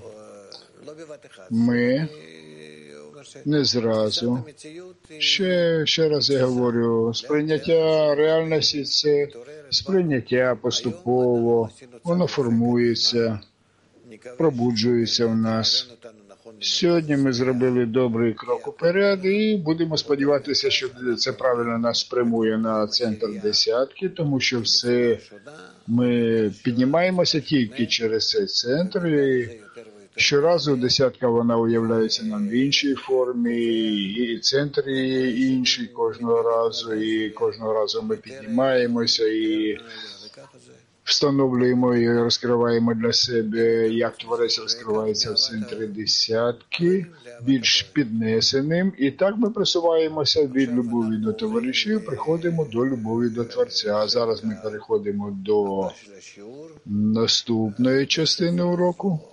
Ми не зразу. Ще, ще раз я говорю, сприйняття реальності – це сприйняття поступово, воно формується, пробуджується в нас. Сьогодні ми зробили добрий крок уперед і будемо сподіватися, що це правильно нас спрямує на центр десятки, тому що все ми піднімаємося тільки через цей центр. І щоразу десятка вона уявляється нам в іншій формі, і центр є інший кожного разу, і кожного разу ми піднімаємося і встановлюємо і розкриваємо для себе, як Творець розкривається в центрі десятки, більш піднесеним. І так ми просуваємося від любові до товаришів, приходимо до любові до Творця. А зараз ми переходимо до наступної частини уроку.